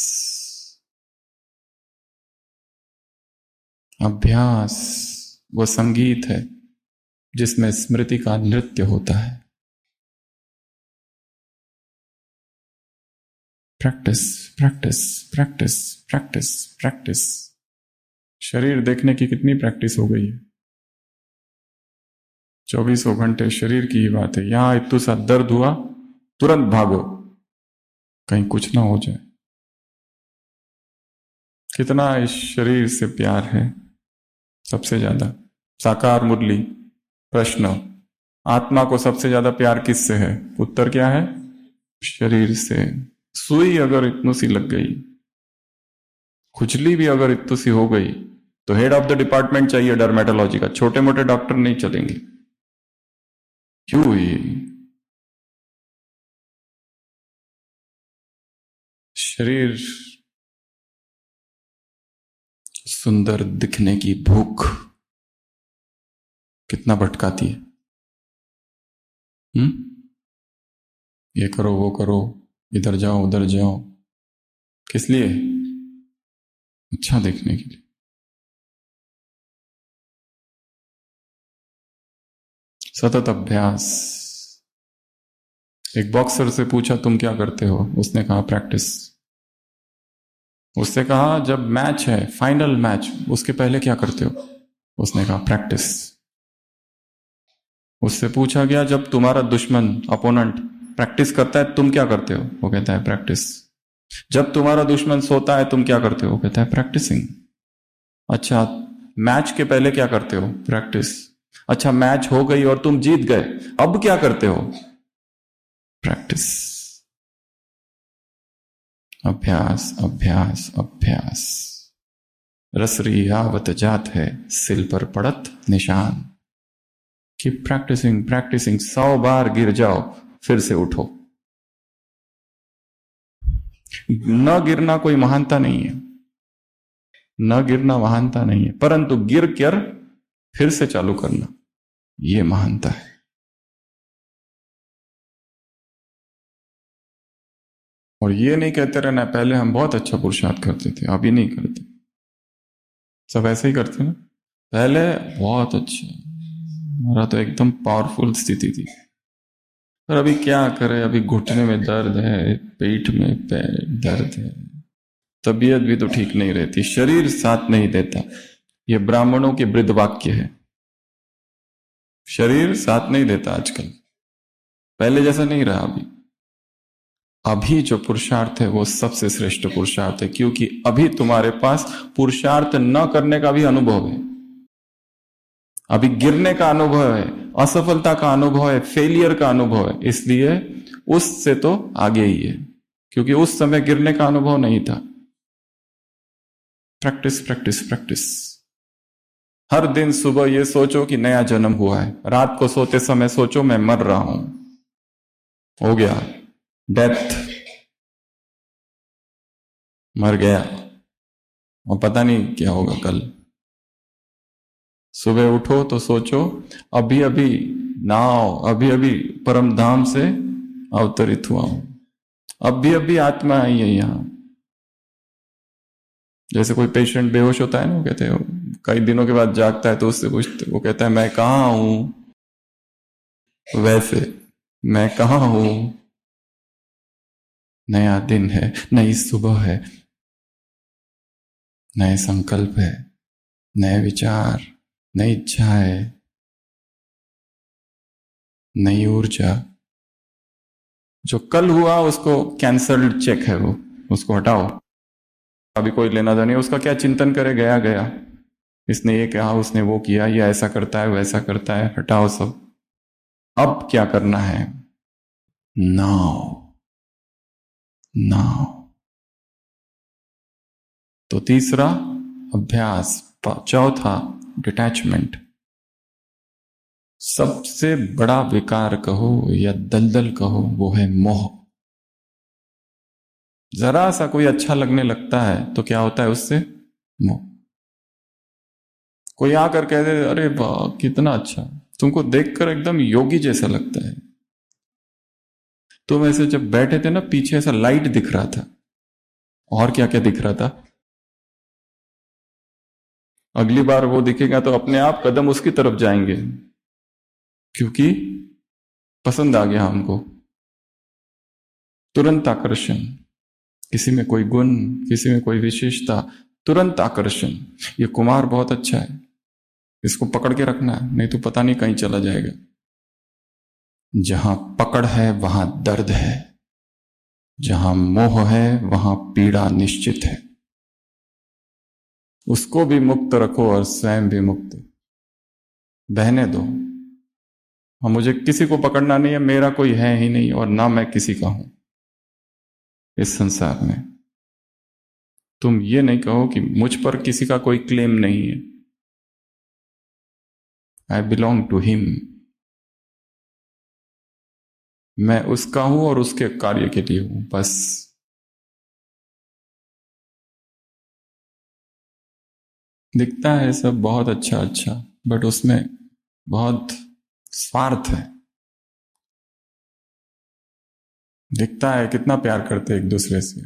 अभ्यास वो संगीत है जिसमें स्मृति का नृत्य होता है। Practice practice practice practice practice. शरीर देखने की कितनी प्रैक्टिस हो गई है। चौबीसों घंटे शरीर की ही बात है। यहां इतू सा दर्द हुआ, तुरंत भागो, कहीं कुछ ना हो जाए। कितना इस शरीर से प्यार है? सबसे ज्यादा। साकार मुरली प्रश्न, आत्मा को सबसे ज्यादा प्यार किससे है? उत्तर क्या है? शरीर से। सुई अगर इतनु सी लग गई, खुजली भी अगर इतनु सी हो गई, तो हेड ऑफ द डिपार्टमेंट चाहिए डर्मेटोलॉजी का। छोटे मोटे डॉक्टर नहीं चलेंगे। क्यों हुई? शरीर सुंदर दिखने की भूख कितना भटकाती है। हम्म ये करो, वो करो, इधर जाओ, उधर जाओ, किस लिए? अच्छा देखने के लिए। सतत अभ्यास। एक बॉक्सर से पूछा तुम क्या करते हो? उसने कहा प्रैक्टिस। उससे कहा जब मैच है, फाइनल मैच, उसके पहले क्या करते हो? उसने कहा प्रैक्टिस। उससे पूछा गया जब तुम्हारा दुश्मन, अपोनेंट प्रैक्टिस करता है, तुम क्या करते हो? वो कहता है प्रैक्टिस। जब तुम्हारा दुश्मन सोता है, तुम क्या करते हो? वो कहता है प्रैक्टिसिंग। अच्छा, मैच के पहले क्या करते हो? प्रैक्टिस। अच्छा, मैच हो गई और तुम जीत गए, अब क्या करते हो? प्रैक्टिस। अभ्यास अभ्यास अभ्यास। रसरी आवत जात है, सिल पर पड़त निशान। कि प्रैक्टिसिंग प्रैक्टिसिंग। सौ बार गिर जाओ, फिर से उठो। न गिरना कोई महानता नहीं है, न गिरना महानता नहीं है, परंतु गिर कर फिर से चालू करना, यह महानता है। और ये नहीं कहते रहना पहले हम बहुत अच्छा पुरुषार्थ करते थे, अभी नहीं करते। सब ऐसे ही करते ना, पहले बहुत अच्छा, हमारा तो एकदम पावरफुल स्थिति थी, पर अभी क्या करे, अभी घुटने में दर्द है, पेट में पैर दर्द है, तबीयत भी तो ठीक नहीं रहती, शरीर साथ नहीं देता। ये ब्राह्मणों के वृद्ध वाक्य है। शरीर साथ नहीं देता आजकल, पहले जैसा नहीं रहा अभी। अभी जो पुरुषार्थ है वो सबसे श्रेष्ठ पुरुषार्थ है, क्योंकि अभी तुम्हारे पास पुरुषार्थ न करने का भी अनुभव है। अभी गिरने का अनुभव है, असफलता का अनुभव है, फेलियर का अनुभव है, इसलिए उससे तो आगे ही है, क्योंकि उस समय गिरने का अनुभव नहीं था। Practice practice practice. हर दिन सुबह ये सोचो कि नया जन्म हुआ है, रात को सोते समय सोचो मैं मर रहा हूं, हो गया, डेथ, मर गया, और पता नहीं क्या होगा कल। सुबह उठो तो सोचो अभी अभी नाव, अभी अभी परम धाम से अवतरित हुआ हूं, अभी अभी आत्मा आई है यहां। जैसे कोई पेशेंट बेहोश होता है ना, वो कहते हैं कई दिनों के बाद जागता है, तो उससे पूछते, वो कहता है मैं कहां हूं? वैसे मैं कहाँ हूं? नया दिन है, नई सुबह है, नए संकल्प है, नए विचार, नई इच्छाएं, नई ऊर्जा। जो कल हुआ उसको कैंसल्ड चेक है, वो उसको हटाओ। अभी कोई लेना देना नहीं, उसका क्या चिंतन करे, गया गया। इसने ये कहा, उसने वो किया, ये ऐसा करता है वैसा करता है, हटाओ सब। अब क्या करना है? Now, now. तो तीसरा अभ्यास। चौथा डिटैचमेंट। सबसे बड़ा विकार कहो या दलदल कहो, वो है मोह। जरा सा कोई अच्छा लगने लगता है तो क्या होता है उससे? मोह। कोई आकर कह दे, अरे वाह कितना अच्छा, तुमको देखकर एकदम योगी जैसा लगता है। तुम ऐसे जब बैठे थे ना, पीछे ऐसा लाइट दिख रहा था। और क्या क्या दिख रहा था? अगली बार वो दिखेगा तो अपने आप कदम उसकी तरफ जाएंगे, क्योंकि पसंद आ गया हमको। तुरंत आकर्षण। किसी में कोई गुण, किसी में कोई विशेषता, तुरंत आकर्षण। ये कुमार बहुत अच्छा है, इसको पकड़ के रखना है, नहीं तो पता नहीं कहीं चला जाएगा। जहां पकड़ है वहां दर्द है, जहां मोह है वहां पीड़ा निश्चित है। उसको भी मुक्त रखो और स्वयं भी मुक्त। बहने दो। हाँ, मुझे किसी को पकड़ना नहीं है, मेरा कोई है ही नहीं और ना मैं किसी का हूं इस संसार में। तुम ये नहीं कहो कि मुझ पर किसी का कोई क्लेम नहीं है। I belong to him. मैं उसका हूं और उसके कार्य के लिए हूं, बस। दिखता है सब बहुत अच्छा अच्छा, बट उसमें बहुत स्वार्थ है। दिखता है कितना प्यार करते एक दूसरे से,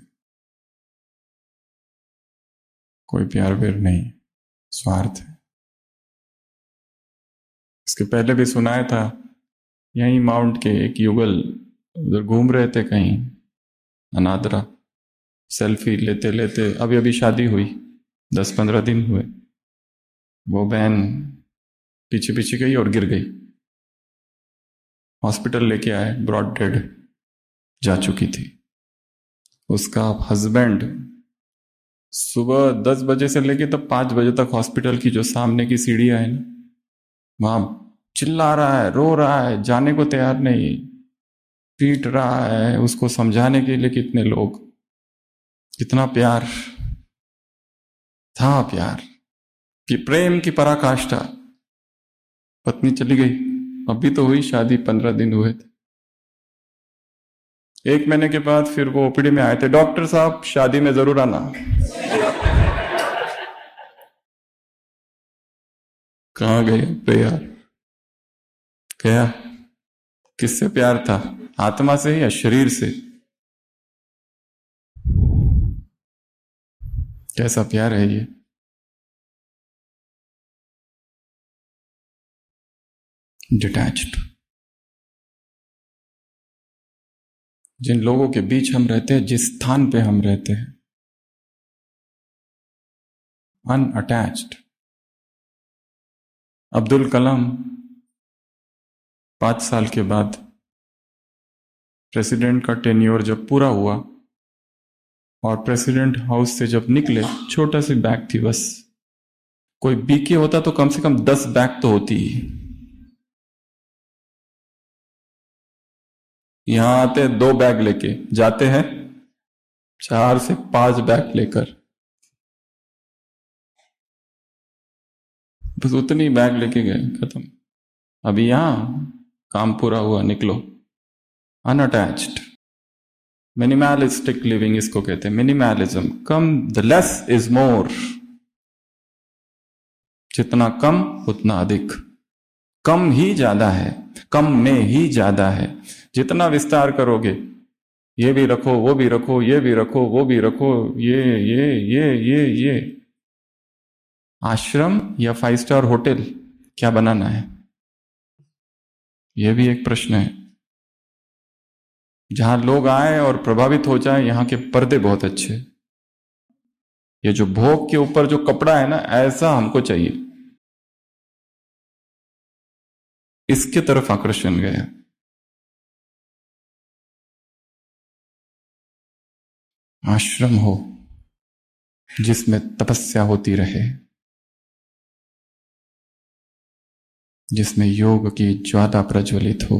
कोई प्यार व्यार नहीं, स्वार्थ है। इसके पहले भी सुनाया था, यहीं माउंट के एक युगल उधर घूम रहे थे कहीं, अनादरा। सेल्फी लेते लेते, अभी अभी शादी हुई, दस पंद्रह दिन हुए, वो बहन पीछे पीछे गई और गिर गई। हॉस्पिटल लेके आए, ब्रॉड डेड जा चुकी थी। उसका हस्बैंड सुबह दस बजे से लेके तब पांच बजे तक हॉस्पिटल की जो सामने की सीढ़ियां है ना, वहां चिल्ला रहा है, रो रहा है, जाने को तैयार नहीं, पीट रहा है। उसको समझाने के लिए कितने लोग, कितना प्यार था, प्यार कि प्रेम की पराकाष्ठा। पत्नी चली गई, अभी तो हुई शादी, पंद्रह दिन हुए थे। एक महीने के बाद फिर वो ओपीडी में आए थे, डॉक्टर साहब शादी में जरूर आना। कहां गए पे यार? क्या? किससे प्यार था, आत्मा से या शरीर से? कैसा प्यार है ये? डिटैच्ड। जिन लोगों के बीच हम रहते हैं, जिस स्थान पे हम रहते हैं, अनअटैच्ड। अब्दुल कलाम पांच साल के बाद प्रेसिडेंट का टेन्योर जब पूरा हुआ और प्रेसिडेंट हाउस से जब निकले, छोटा सी बैग थी बस। कोई बीके होता तो कम से कम दस बैग तो होती ही। यहां आते हैं दो बैग लेके, जाते हैं चार से पांच बैग लेकर, बस उतनी बैग लेके गए, खत्म। अभी यहां काम पूरा हुआ, निकलो। अनअटैच्ड। मिनिमलिस्टिक लिविंग इसको कहते हैं, मिनिमलिज्म। कम, द लेस इज मोर। जितना कम उतना अधिक। कम ही ज्यादा है, कम में ही ज्यादा है। जितना विस्तार करोगे, ये भी रखो वो भी रखो, ये भी रखो वो भी रखो, ये ये ये ये ये आश्रम या फाइव स्टार होटल क्या बनाना है? यह भी एक प्रश्न है। जहां लोग आए और प्रभावित हो जाए, यहां के पर्दे बहुत अच्छे। ये जो भोग के ऊपर जो कपड़ा है ना, ऐसा हमको चाहिए। इसके तरफ आकर्षण गया। आश्रम हो जिसमें तपस्या होती रहे, जिसमें योग की ज्वाला प्रज्वलित हो,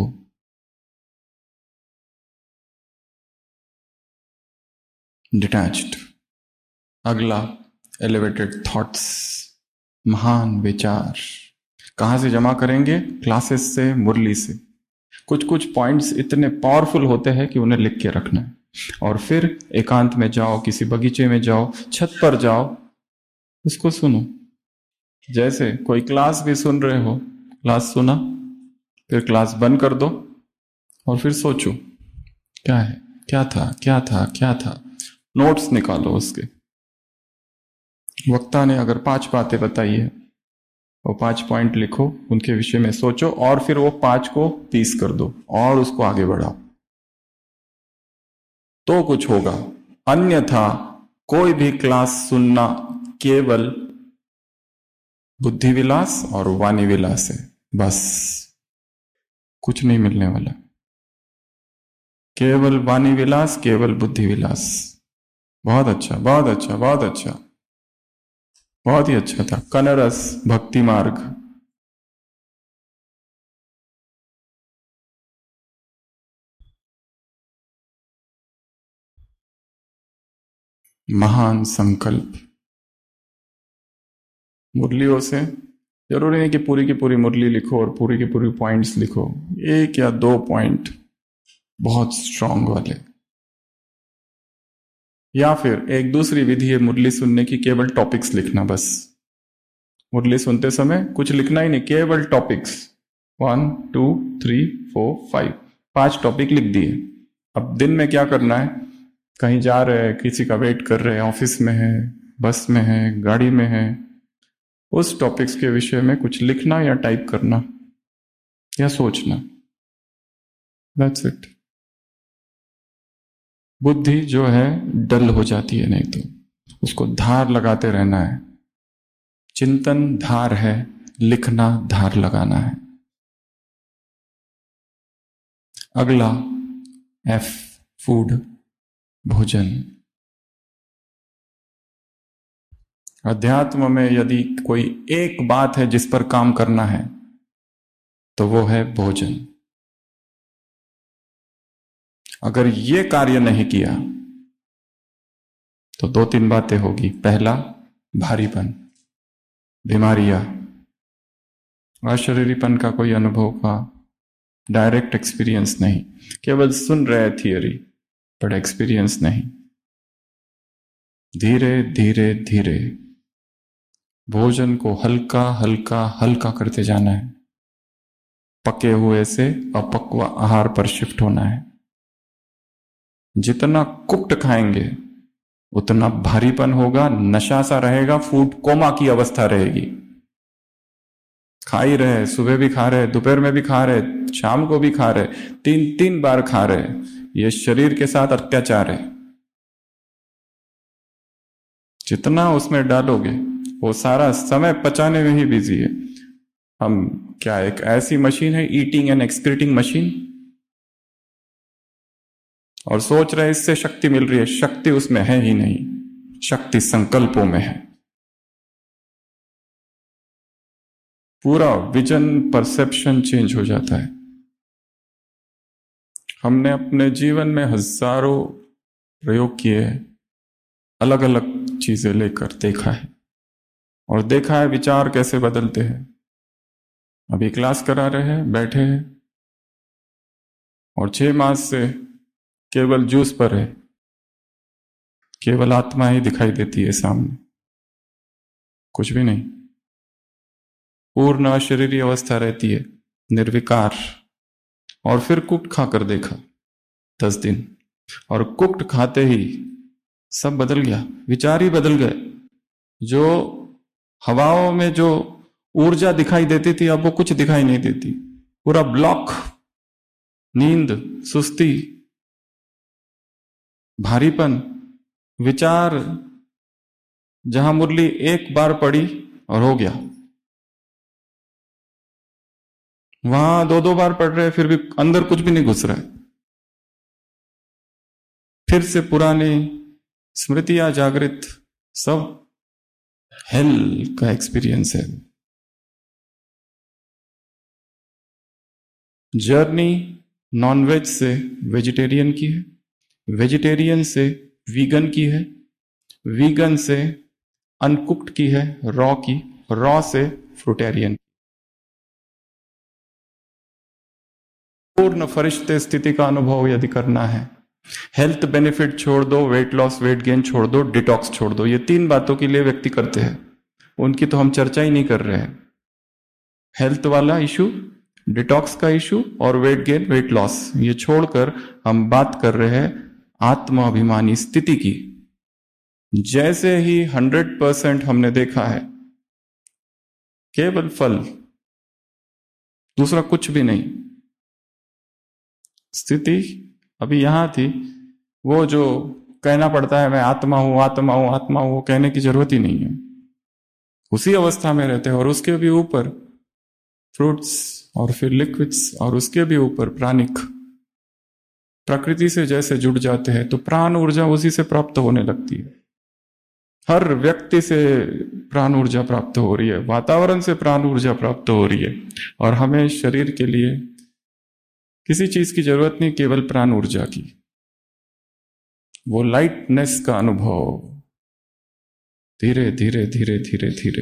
डिटैच्ड। अगला, एलिवेटेड थॉट्स, महान विचार। कहां से जमा करेंगे? क्लासेस से, मुरली से। कुछ कुछ पॉइंट्स इतने पावरफुल होते हैं कि उन्हें लिख के रखना है, और फिर एकांत में जाओ, किसी बगीचे में जाओ, छत पर जाओ, उसको सुनो। जैसे कोई क्लास भी सुन रहे हो, क्लास सुना, फिर क्लास बंद कर दो और फिर सोचो क्या है, क्या था, क्या था, क्या था। नोट्स निकालो उसके। वक्ता ने अगर पांच बातें बताई है, वो पांच पॉइंट लिखो, उनके विषय में सोचो, और फिर वो पांच को पीस कर दो और उसको आगे बढ़ाओ, तो कुछ होगा। अन्यथा कोई भी क्लास सुनना केवल बुद्धि विलास और वाणी विलास है, बस कुछ नहीं मिलने वाला। केवल वाणी विलास, केवल बुद्धि विलास। बहुत अच्छा, बहुत अच्छा, बहुत अच्छा, बहुत ही अच्छा था। कनरस भक्ति मार्ग। महान संकल्प। मुरलियों से जरूरी नहीं कि पूरी की पूरी मुरली लिखो और पूरी की पूरी पॉइंट्स लिखो, एक या दो पॉइंट बहुत स्ट्रांग वाले। या फिर एक दूसरी विधि है मुरली सुनने की, केवल टॉपिक्स लिखना बस। मुरली सुनते समय कुछ लिखना ही नहीं, केवल topics. One two three four five, पांच टॉपिक लिख दिए। अब दिन में क्या करना है? कहीं जा रहे हैं, किसी का वेट कर रहे हैं, ऑफिस में है, बस में है, गाड़ी में है, उस टॉपिक्स के विषय में कुछ लिखना या टाइप करना या सोचना। That's it. बुद्धि जो है डल हो जाती है, नहीं तो उसको धार लगाते रहना है। चिंतन धार है, लिखना धार लगाना है। अगला एफ, फूड, भोजन। अध्यात्म में यदि कोई एक बात है जिस पर काम करना है तो वो है भोजन। अगर ये कार्य नहीं किया तो दो तीन बातें होगी। पहला, भारीपन, बीमारियां, अशरीरीपन का कोई अनुभव का डायरेक्ट एक्सपीरियंस नहीं, केवल सुन रहे थियरी बट एक्सपीरियंस नहीं। धीरे धीरे धीरे भोजन को हल्का हल्का हल्का करते जाना है। पके हुए से अपक्व आहार पर शिफ्ट होना है। जितना कुक्ड खाएंगे उतना भारीपन होगा, नशा सा रहेगा, फूड कोमा की अवस्था रहेगी। खा ही रहे, सुबह भी खा रहे, दोपहर में भी खा रहे, शाम को भी खा रहे, तीन तीन बार खा रहे। ये शरीर के साथ अत्याचार है। जितना उसमें डालोगे वो सारा समय पचाने में ही बिजी है। हम क्या एक ऐसी मशीन है, ईटिंग एंड एक्सक्रीटिंग मशीन, और सोच रहे इससे शक्ति मिल रही है। शक्ति उसमें है ही नहीं, शक्ति संकल्पों में है। पूरा विजन, परसेप्शन चेंज हो जाता है। हमने अपने जीवन में हजारों प्रयोग किए, अलग अलग चीजें लेकर देखा है, और देखा है विचार कैसे बदलते हैं। अभी क्लास करा रहे हैं, बैठे हैं, और छह मास से केवल जूस पर है, केवल आत्मा ही दिखाई देती है सामने, कुछ भी नहीं। पूर्ण अशरीरी अवस्था रहती है, निर्विकार। और फिर कुक्ड खाकर देखा दस दिन, और कुक्ड खाते ही सब बदल गया, विचार ही बदल गए। जो हवाओं में जो ऊर्जा दिखाई देती थी अब वो कुछ दिखाई नहीं देती। पूरा ब्लॉक, नींद, सुस्ती, भारीपन, विचार, जहां मुरली एक बार पड़ी और हो गया, वहां दो दो बार पढ़ रहे फिर भी अंदर कुछ भी नहीं घुस रहा है। फिर से पुरानी स्मृतियां जागृत, सब हेल का एक्सपीरियंस है। जर्नी नॉनवेज से वेजिटेरियन की है, वेजिटेरियन से वीगन की है, वीगन से अनकुक्ड की है, रॉ की, रॉ से फ्रूटेरियन। पूर्ण फरिश्ते स्थिति का अनुभव यदि करना है, हेल्थ बेनिफिट छोड़ दो, वेट लॉस, वेट गेन छोड़ दो, डिटॉक्स छोड़ दो, ये तीन बातों के लिए व्यक्ति करते हैं, उनकी तो हम चर्चा ही नहीं कर रहे हैं। हेल्थ वाला इशू, डिटॉक्स का इशू और वेट गेन, वेट लॉस, ये छोड़कर हम बात कर रहे हैं आत्माभिमानी स्थिति की। जैसे ही हंड्रेड परसेंट हमने देखा है केवल फल, दूसरा कुछ भी नहीं, स्थिति अभी यहां थी, वो जो कहना पड़ता है मैं आत्मा हूं, आत्मा हूं, आत्मा हूं, कहने की जरूरत ही नहीं है, उसी अवस्था में रहते हैं। और उसके भी ऊपर फ्रूट्स और फिर लिक्विड्स, और उसके भी ऊपर प्राणिक, प्रकृति से जैसे जुड़ जाते हैं तो प्राण ऊर्जा उसी से प्राप्त होने लगती है। हर व्यक्ति से प्राण ऊर्जा प्राप्त हो रही है, वातावरण से प्राण ऊर्जा प्राप्त हो रही है, और हमें शरीर के लिए किसी चीज की जरूरत नहीं, केवल प्राण ऊर्जा की, वो लाइटनेस का अनुभव धीरे धीरे धीरे धीरे धीरे।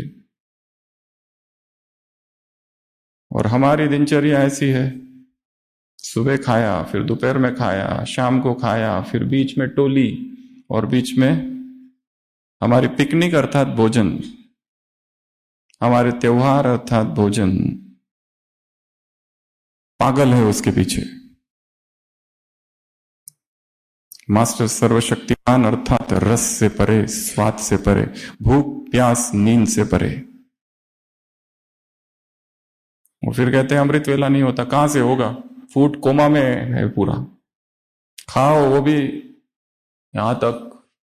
और हमारी दिनचर्या ऐसी है, सुबह खाया, फिर दोपहर में खाया, शाम को खाया, फिर बीच में टोली, और बीच में हमारी पिकनिक अर्थात भोजन, हमारे त्योहार अर्थात भोजन, पागल है उसके पीछे। मास्टर सर्वशक्तिमान अर्थात रस से परे, स्वाद से परे, भूख प्यास नींद से परे। और फिर कहते हैं अमृत वेला नहीं होता, कहां से होगा, फूड कोमा में है पूरा, खाओ वो भी यहां तक,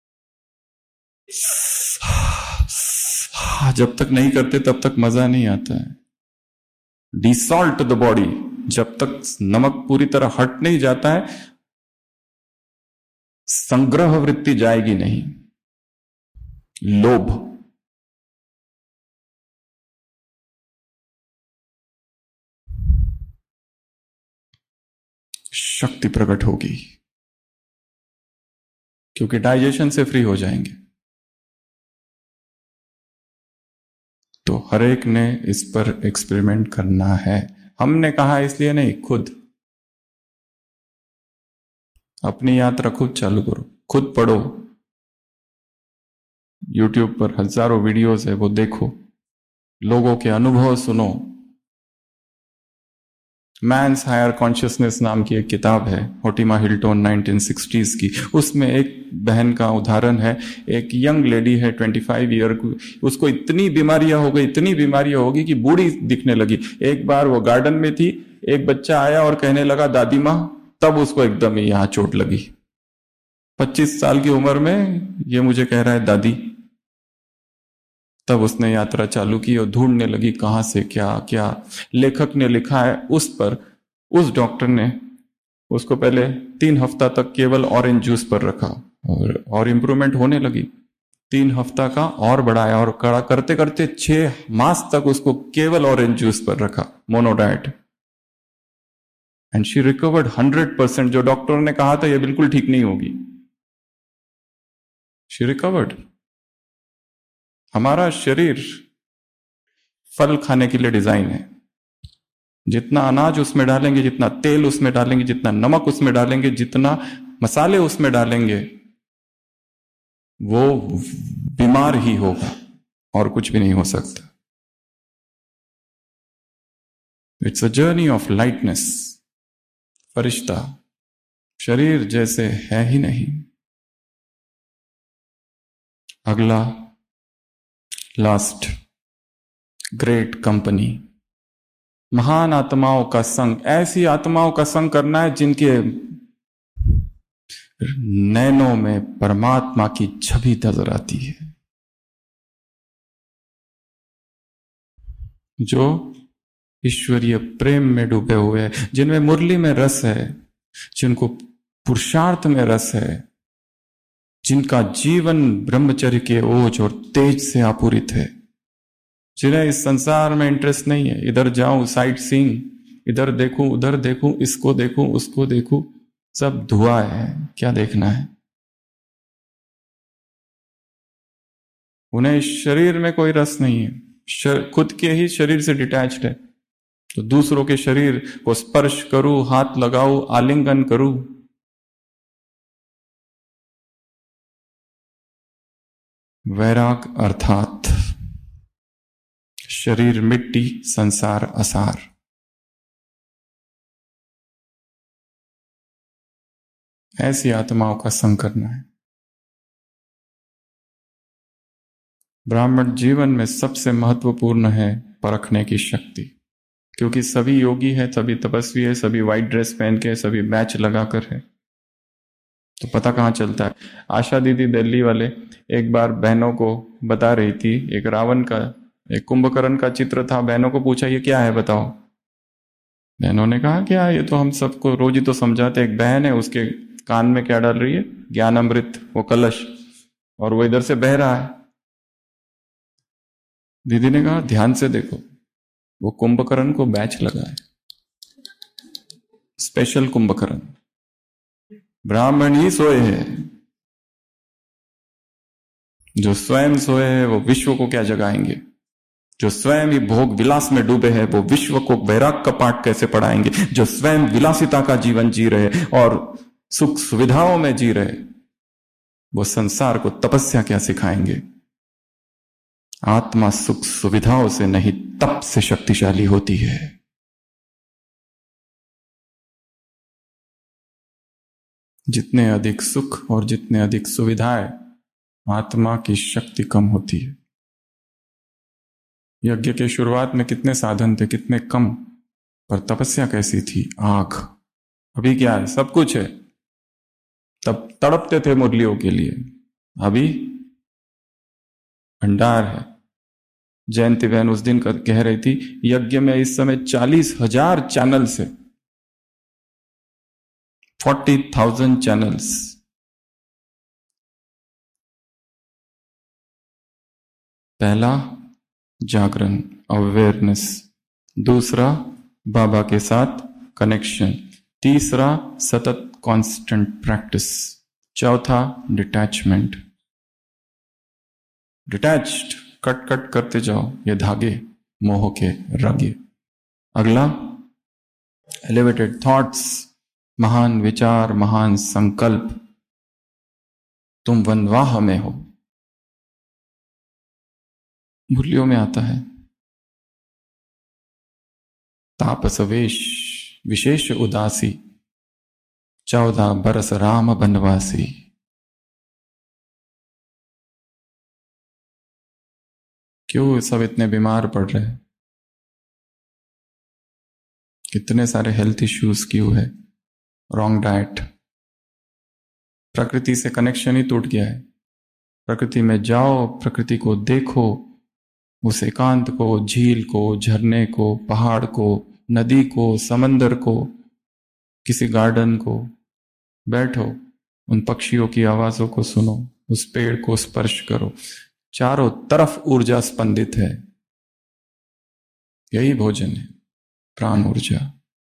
जब तक नहीं करते तब तक मजा नहीं आता है। डिसॉल्ट द बॉडी, जब तक नमक पूरी तरह हट नहीं जाता है संग्रह वृत्ति जाएगी नहीं। लोभ, शक्ति प्रकट होगी, क्योंकि डाइजेशन से फ्री हो जाएंगे। तो हर एक ने इस पर एक्सपेरिमेंट करना है, हमने कहा इसलिए नहीं, खुद अपनी यात्रा खुद चालू करो, खुद पढ़ो, यूट्यूब पर हजारों वीडियोस है वो देखो, लोगों के अनुभव सुनो। मैन्स हायर कॉन्शियसनेस नाम की एक किताब है, होटिमा हिल्टन नाइनटीन सिक्सटीज़ की, उसमें एक बहन का उदाहरण है, एक यंग लेडी है पच्चीस ईयर की, उसको इतनी बीमारियां हो गई, इतनी बीमारियां होगी कि बूढ़ी दिखने लगी। एक बार वो गार्डन में थी, एक बच्चा आया और कहने लगा दादी माँ, तब उसको एकदम ही यहां चोट लगी। पच्चीस साल की उम्र में ये मुझे कह रहा है दादी। तब उसने यात्रा चालू की और ढूंढने लगी कहां से क्या क्या। लेखक ने लिखा है उस पर, उस डॉक्टर ने उसको पहले तीन हफ्ता तक केवल ऑरेंज जूस पर रखा, और और इम्प्रूवमेंट होने लगी। तीन हफ्ता का और बढ़ाया, और कड़ा करते करते छह मास तक उसको केवल ऑरेंज जूस पर रखा, mono diet, and she recovered hundred percent. जो डॉक्टर ने कहा था ये बिल्कुल ठीक नहीं होगी, शी रिकवर्ड। हमारा शरीर फल खाने के लिए डिजाइन है, जितना अनाज उसमें डालेंगे, जितना तेल उसमें डालेंगे, जितना नमक उसमें डालेंगे, जितना मसाले उसमें डालेंगे, वो बीमार ही होगा और कुछ भी नहीं हो सकता। It's a journey of lightness. फरिश्ता शरीर जैसे है ही नहीं। अगला लास्ट ग्रेट कंपनी, महान आत्माओं का संग, ऐसी आत्माओं का संग करना है जिनके नैनों में परमात्मा की छवि नजर आती है, जो ईश्वरीय प्रेम में डूबे हुए हैं, जिनमें मुरली में रस है, जिनको पुरुषार्थ में रस है, जिनका जीवन ब्रह्मचर्य के ओज और तेज से आपूरित है, जिन्हें इस संसार में इंटरेस्ट नहीं है, इधर जाऊं साइट सीइंग, इधर देखूं उधर देखूं, इसको देखूं उसको देखूं, सब धुआं है, क्या देखना है। उन्हें शरीर में कोई रस नहीं है, खुद के ही शरीर से डिटैच्ड है, तो दूसरों के शरीर को स्पर्श करूं, हाथ लगाऊं, आलिंगन करूं, वैराग अर्थात शरीर मिट्टी, संसार असार। ऐसी आत्माओं का संग करना है। ब्राह्मण जीवन में सबसे महत्वपूर्ण है परखने की शक्ति, क्योंकि सभी योगी है, सभी तपस्वी है, सभी व्हाइट ड्रेस पहन के, सभी बैच लगाकर है, तो पता कहाँ चलता है। आशा दीदी दिल्ली वाले एक बार बहनों को बता रही थी, एक रावण का, एक कुंभकर्ण का चित्र था, बहनों को पूछा ये क्या है बताओ। बहनों ने कहा क्या, ये तो हम सबको रोज ही तो समझाते, एक बहन है उसके कान में क्या डाल रही है, ज्ञान अमृत, वो कलश, और वो इधर से बह रहा है। दीदी ने कहा ध्यान से देखो, वो कुंभकर्ण को बैच लगा है, स्पेशल कुंभकर्ण। ब्राह्मण ही सोए हैं, जो स्वयं सोए हैं वो विश्व को क्या जगाएंगे, जो स्वयं ही भोग विलास में डूबे हैं वो विश्व को वैराग का पाठ कैसे पढ़ाएंगे, जो स्वयं विलासिता का जीवन जी रहे और सुख सुविधाओं में जी रहे, वो संसार को तपस्या क्या सिखाएंगे। आत्मा सुख सुविधाओं से नहीं, तप से शक्तिशाली होती है। जितने अधिक सुख और जितने अधिक सुविधाएं, आत्मा की शक्ति कम होती है। यज्ञ के शुरुआत में कितने साधन थे, कितने कम, पर तपस्या कैसी थी, आग। अभी क्या है, सब कुछ है, तब तड़पते थे मुरलियों के लिए, अभी भंडार है। जयंती बहन उस दिन कह रही थी, यज्ञ में इस समय चालीस हजार चैनल्स है, फोर्टी थाउजेंड चैनल्स। पहला जागरण, अवेयरनेस, दूसरा बाबा के साथ कनेक्शन, तीसरा सतत कांस्टेंट प्रैक्टिस, चौथा डिटैचमेंट। डिटैच्ड, कट कट करते जाओ ये धागे मोह के रगे। अगला एलिवेटेड थॉट्स, महान विचार, महान संकल्प, तुम वनवाह में हो। मुरलियों में आता है, तापस वेश विशेष उदासी, चौदह बरस राम बनवासी। क्यों सब इतने बीमार पड़ रहे हैं, कितने सारे हेल्थ इश्यूज क्यों है, रॉन्ग डाइट, प्रकृति से कनेक्शन ही टूट गया है। प्रकृति में जाओ, प्रकृति को देखो, उस एकांत को, झील को, झरने को, पहाड़ को, नदी को, समंदर को, किसी गार्डन को, बैठो, उन पक्षियों की आवाजों को सुनो, उस पेड़ को स्पर्श करो, चारों तरफ ऊर्जा स्पंदित है। यही भोजन है, प्राण ऊर्जा।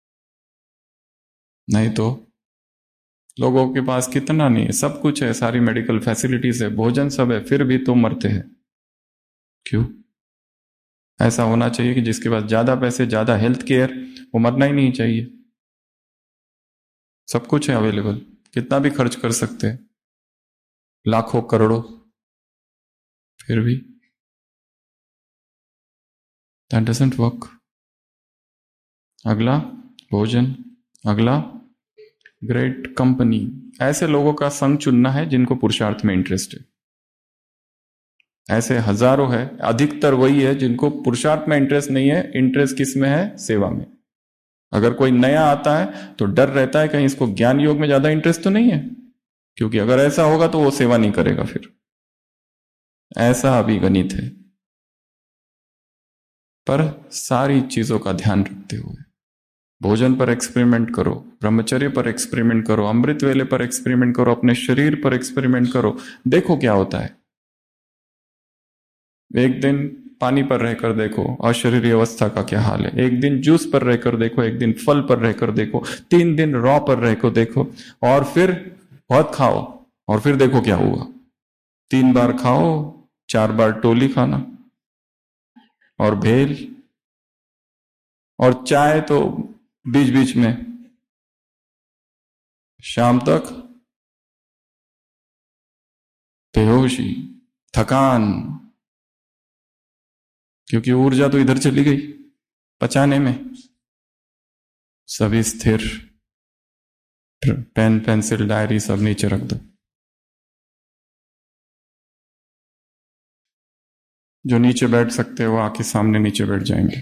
नहीं तो लोगों के पास कितना नहीं है, सब कुछ है, सारी मेडिकल फैसिलिटीज है, भोजन सब है, फिर भी तो मरते हैं। क्यों? ऐसा होना चाहिए कि जिसके पास ज्यादा पैसे, ज्यादा हेल्थ केयर, वो मरना ही नहीं चाहिए। सब कुछ है अवेलेबल, कितना भी खर्च कर सकते हैं, लाखों करोड़ों, फिर भी दैट डजंट वर्क। अगला भोजन, अगला ग्रेट कंपनी। ऐसे लोगों का संग चुनना है जिनको पुरुषार्थ में इंटरेस्ट है। ऐसे हजारों है, अधिकतर वही है जिनको पुरुषार्थ में इंटरेस्ट नहीं है, इंटरेस्ट किस में है? सेवा में। अगर कोई नया आता है तो डर रहता है कहीं इसको ज्ञान योग में ज्यादा इंटरेस्ट तो नहीं है, क्योंकि अगर ऐसा होगा तो वो सेवा नहीं करेगा फिर। ऐसा अभी गणित है। पर सारी चीजों का ध्यान रखते हुए भोजन पर एक्सपेरिमेंट करो, ब्रह्मचर्य पर एक्सपेरिमेंट करो, अमृत वेले पर एक्सपेरिमेंट करो, अपने शरीर पर एक्सपेरिमेंट करो, देखो क्या होता है। एक दिन पानी पर रहकर देखो अशरीरी अवस्था का क्या हाल है, एक दिन जूस पर रहकर देखो, एक दिन फल पर रहकर देखो, तीन दिन रॉ पर रहकर देखो, और फिर बहुत खाओ और फिर देखो क्या हुआ। तीन बार खाओ, चार बार टोली खाना और भेल, और चाय तो बीच बीच में, शाम तक बेहोशी, थकान, क्योंकि ऊर्जा तो इधर चली गई पचाने में। सभी स्थिर, पेन पेंसिल डायरी सब नीचे रख दो। जो नीचे बैठ सकते हो आके सामने नीचे बैठ जाएंगे।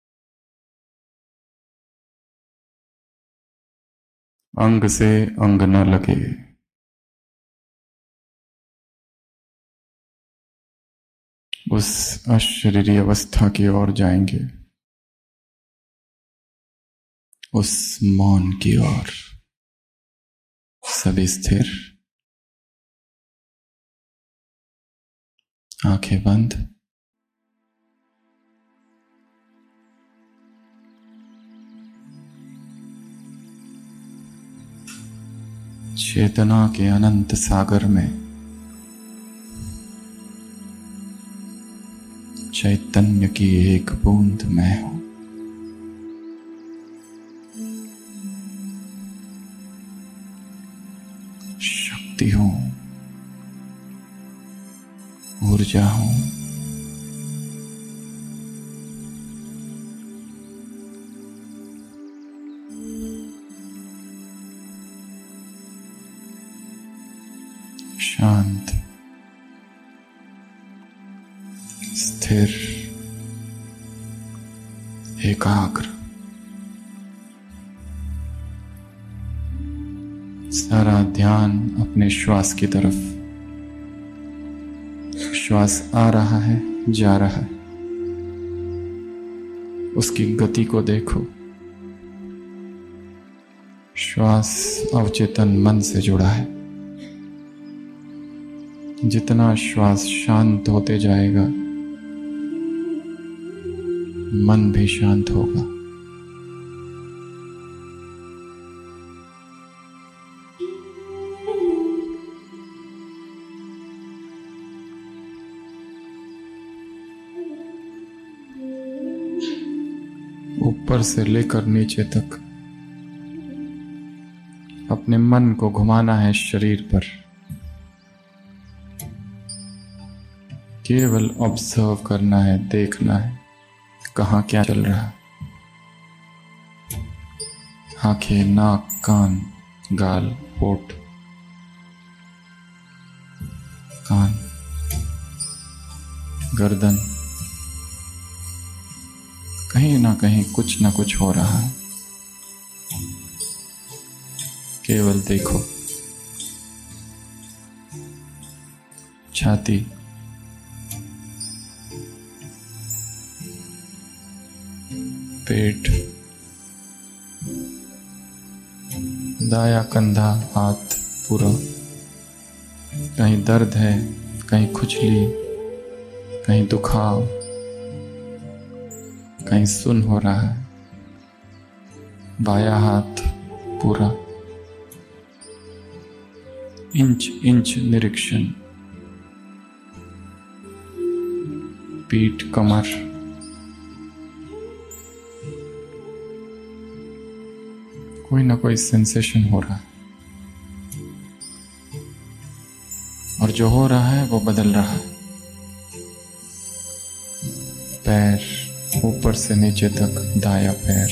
अंग से अंग न लगे, उस अशरीरी अवस्था की ओर जाएंगे, उस मौन की ओर। सभी स्थिर, आंखें बंद। चेतना के अनंत सागर में चैतन्य की एक बूंद मैं हूं। शक्ति हूं, ऊर्जा हूं। शांत, स्थिर, एकाग्र। सारा ध्यान अपने श्वास की तरफ। श्वास आ रहा है, जा रहा है, उसकी गति को देखो। श्वास अवचेतन मन से जुड़ा है। जितना श्वास शांत होते जाएगा, मन भी शांत होगा। ऊपर से लेकर नीचे तक अपने मन को घुमाना है शरीर पर। केवल ऑब्जर्व करना है, देखना है कहाँ क्या चल रहा है। आंखें, नाक, कान, गाल, होठ, कान, गर्दन, कहीं ना कहीं कुछ ना कुछ हो रहा है। केवल देखो। छाती, पेट, दाया कंधा, हाथ पूरा, कहीं दर्द है, कहीं खुजली, कहीं दुखाव, कहीं सुन हो रहा है। बाया हाथ पूरा, इंच इंच निरीक्षण। पीठ, कमर, कोई ना कोई सेंसेशन हो रहा है, और जो हो रहा है वो बदल रहा है। पैर, ऊपर से नीचे तक दाया पैर,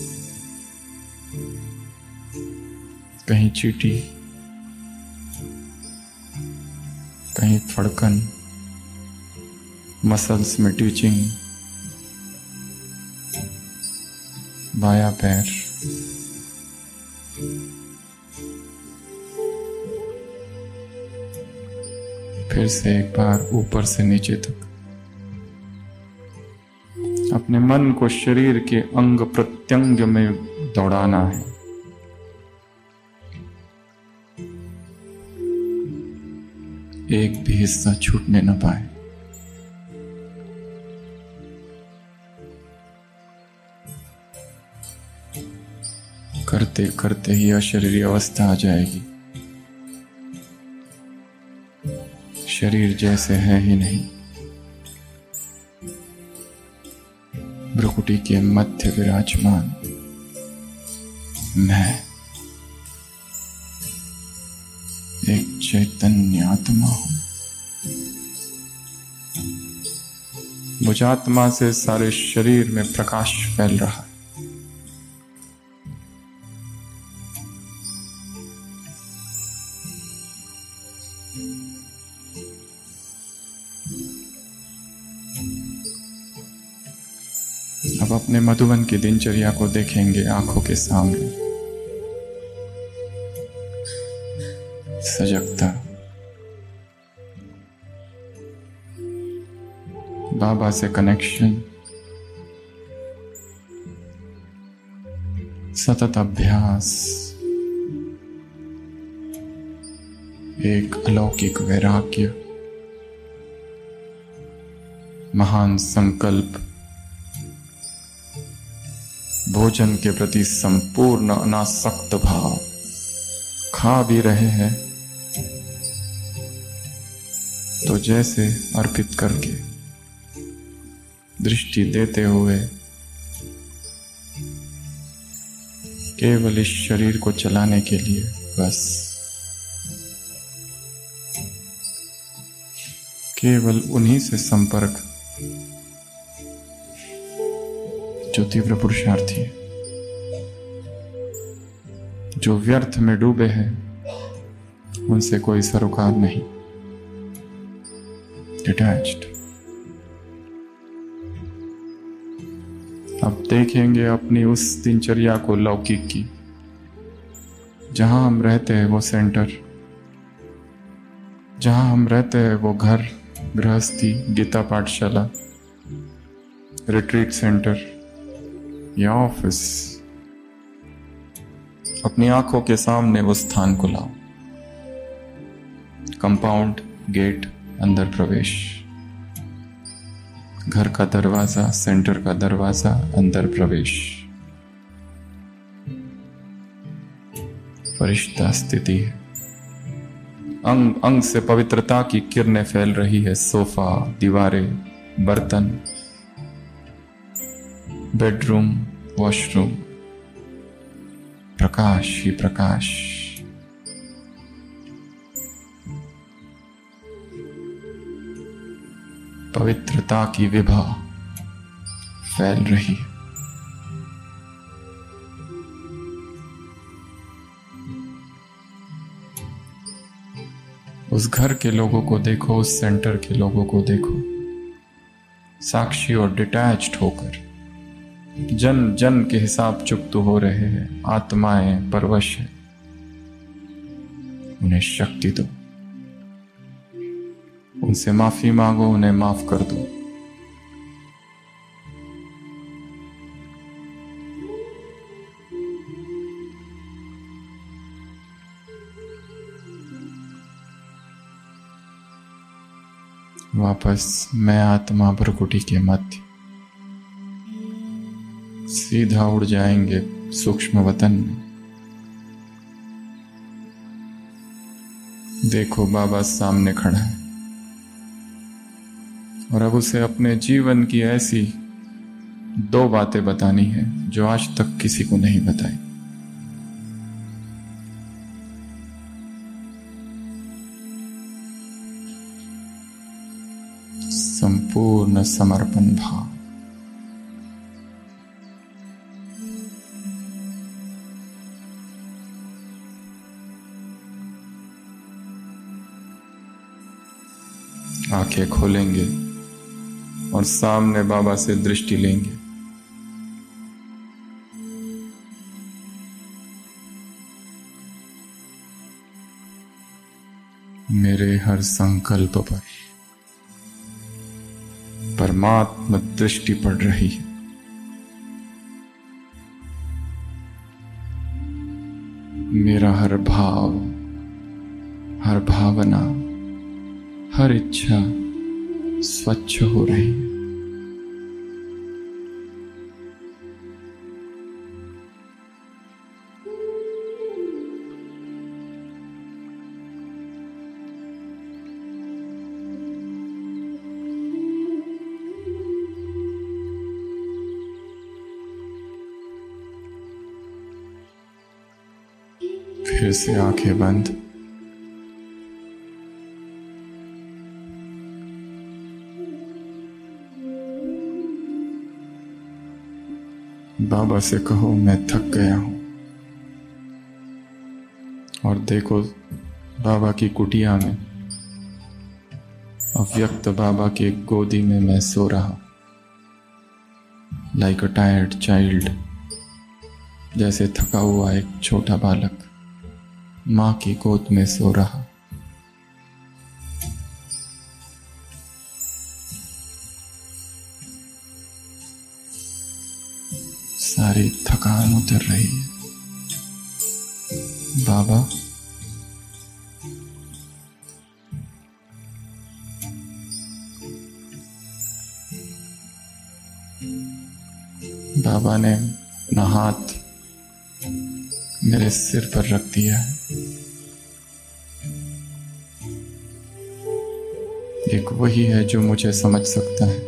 कहीं चींटी, कहीं फड़कन, मसल्स में टीचिंग, बायां पैर, फिर से एक बार ऊपर से नीचे तक। अपने मन को शरीर के अंग प्रत्यंग में दौड़ाना है। एक भी हिस्सा छूटने न पाए। करते करते ही अशरीरी अवस्था आ जाएगी। शरीर जैसे है ही नहीं। भ्रुकुटी के मध्य विराजमान मैं एक चैतन्य आत्मा हूं। मुझ आत्मा से सारे शरीर में प्रकाश फैल रहा है। अब अपने मधुबन की दिनचर्या को देखेंगे आंखों के सामने। सजगता, बाबा से कनेक्शन, सतत अभ्यास, एक अलौकिक वैराग्य, महान संकल्प, भोजन के प्रति संपूर्ण अनासक्त भाव। खा भी रहे हैं तो जैसे अर्पित करके, दृष्टि देते हुए केवल इस शरीर को चलाने के लिए बस, केवल उन्हीं से संपर्क जो तीव्र पुरुषार्थी है, जो व्यर्थ में डूबे हैं, उनसे कोई सरोकार नहीं। डिटैच्ड। अब देखेंगे अपनी उस दिनचर्या को लौकिक की, जहां हम रहते हैं वो सेंटर, जहां हम रहते हैं वो घर, गृहस्थी, गीता पाठशाला, रिट्रीट सेंटर या ऑफिस। अपनी आंखों के सामने उस स्थान को लाओ। कंपाउंड, गेट, अंदर प्रवेश, घर का दरवाजा, सेंटर का दरवाजा, अंदर प्रवेश, फरिश्ता स्थिति है। अंग अंग से पवित्रता की किरणें फैल रही है। सोफा, दीवारें, बर्तन, बेडरूम, वॉशरूम, प्रकाश ही प्रकाश। पवित्रता की विभा फैल रही है। उस घर के लोगों को देखो, उस सेंटर के लोगों को देखो, साक्षी और डिटैच्ड होकर जन जन के हिसाब चुकत हो रहे हैं। आत्माएं परवश है, उन्हें शक्ति दो, उनसे माफी मांगो, उन्हें माफ कर दो। वापस मैं आत्मा भ्रुकुटी के मध्य, सीधा उड़ जाएंगे सूक्ष्म वतन में। देखो बाबा सामने खड़ा है और अब उसे अपने जीवन की ऐसी दो बातें बतानी है जो आज तक किसी को नहीं बताई। संपूर्ण समर्पण भाव, आंखें खोलेंगे और सामने बाबा से दृष्टि लेंगे। मेरे हर संकल्प पर परमात्मा दृष्टि पड़ रही है। मेरा हर भाव, हर भावना, हर इच्छा स्वच्छ हो रही है। फिर से आंखें बंद। बाबा से कहो मैं थक गया हूं। और देखो बाबा की कुटिया में अव्यक्त बाबा की गोदी में मैं सो रहा, लाइक अ टायर्ड चाइल्ड, जैसे थका हुआ एक छोटा बालक मां की गोद में सो रहा। सारी थकान उतर रही है। बाबा बाबा ने अपना हाथ मेरे सिर पर रख दिया है। एक वही है जो मुझे समझ सकता है।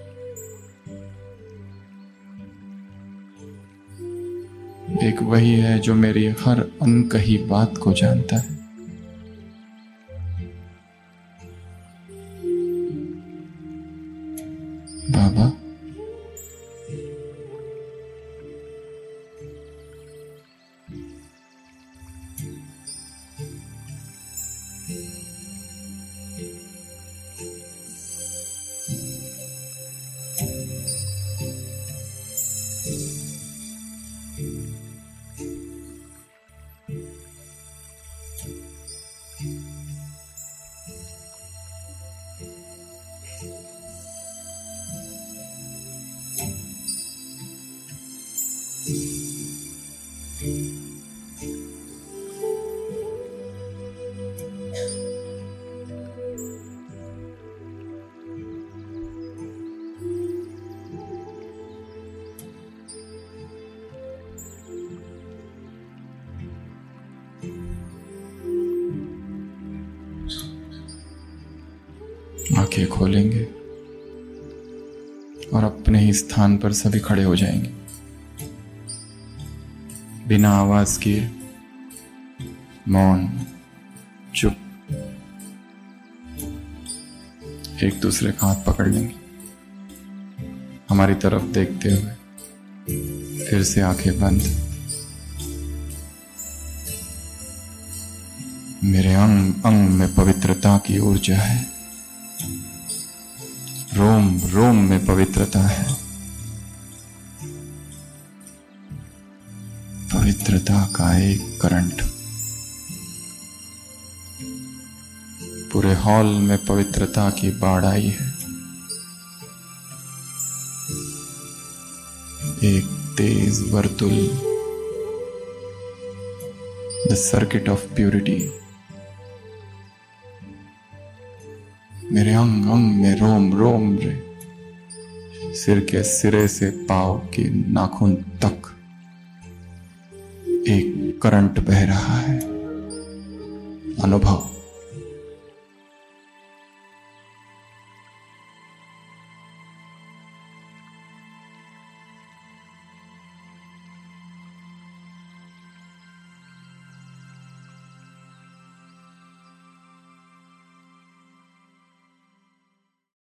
एक वही है जो मेरी हर अनकही बात को जानता है। बाबा आंखें खोलेंगे और अपने ही स्थान पर सभी खड़े हो जाएंगे, बिना आवाज किए, मौन, चुप। एक दूसरे का हाथ पकड़ लेंगे, हमारी तरफ देखते हुए। फिर से आंखें बंद। मेरे अंग अंग में पवित्रता की ऊर्जा है, रोम रोम में पवित्रता है। पवित्रता का एक करंट पूरे हॉल में पवित्रता की बाढ़ आई है। एक तेज वर्तुल, द सर्किट ऑफ प्यूरिटी। मेरे अंग अंग में रोम रोम रे, सिर के सिरे से पांव के नाखून तक एक करंट बह रहा है। अनुभव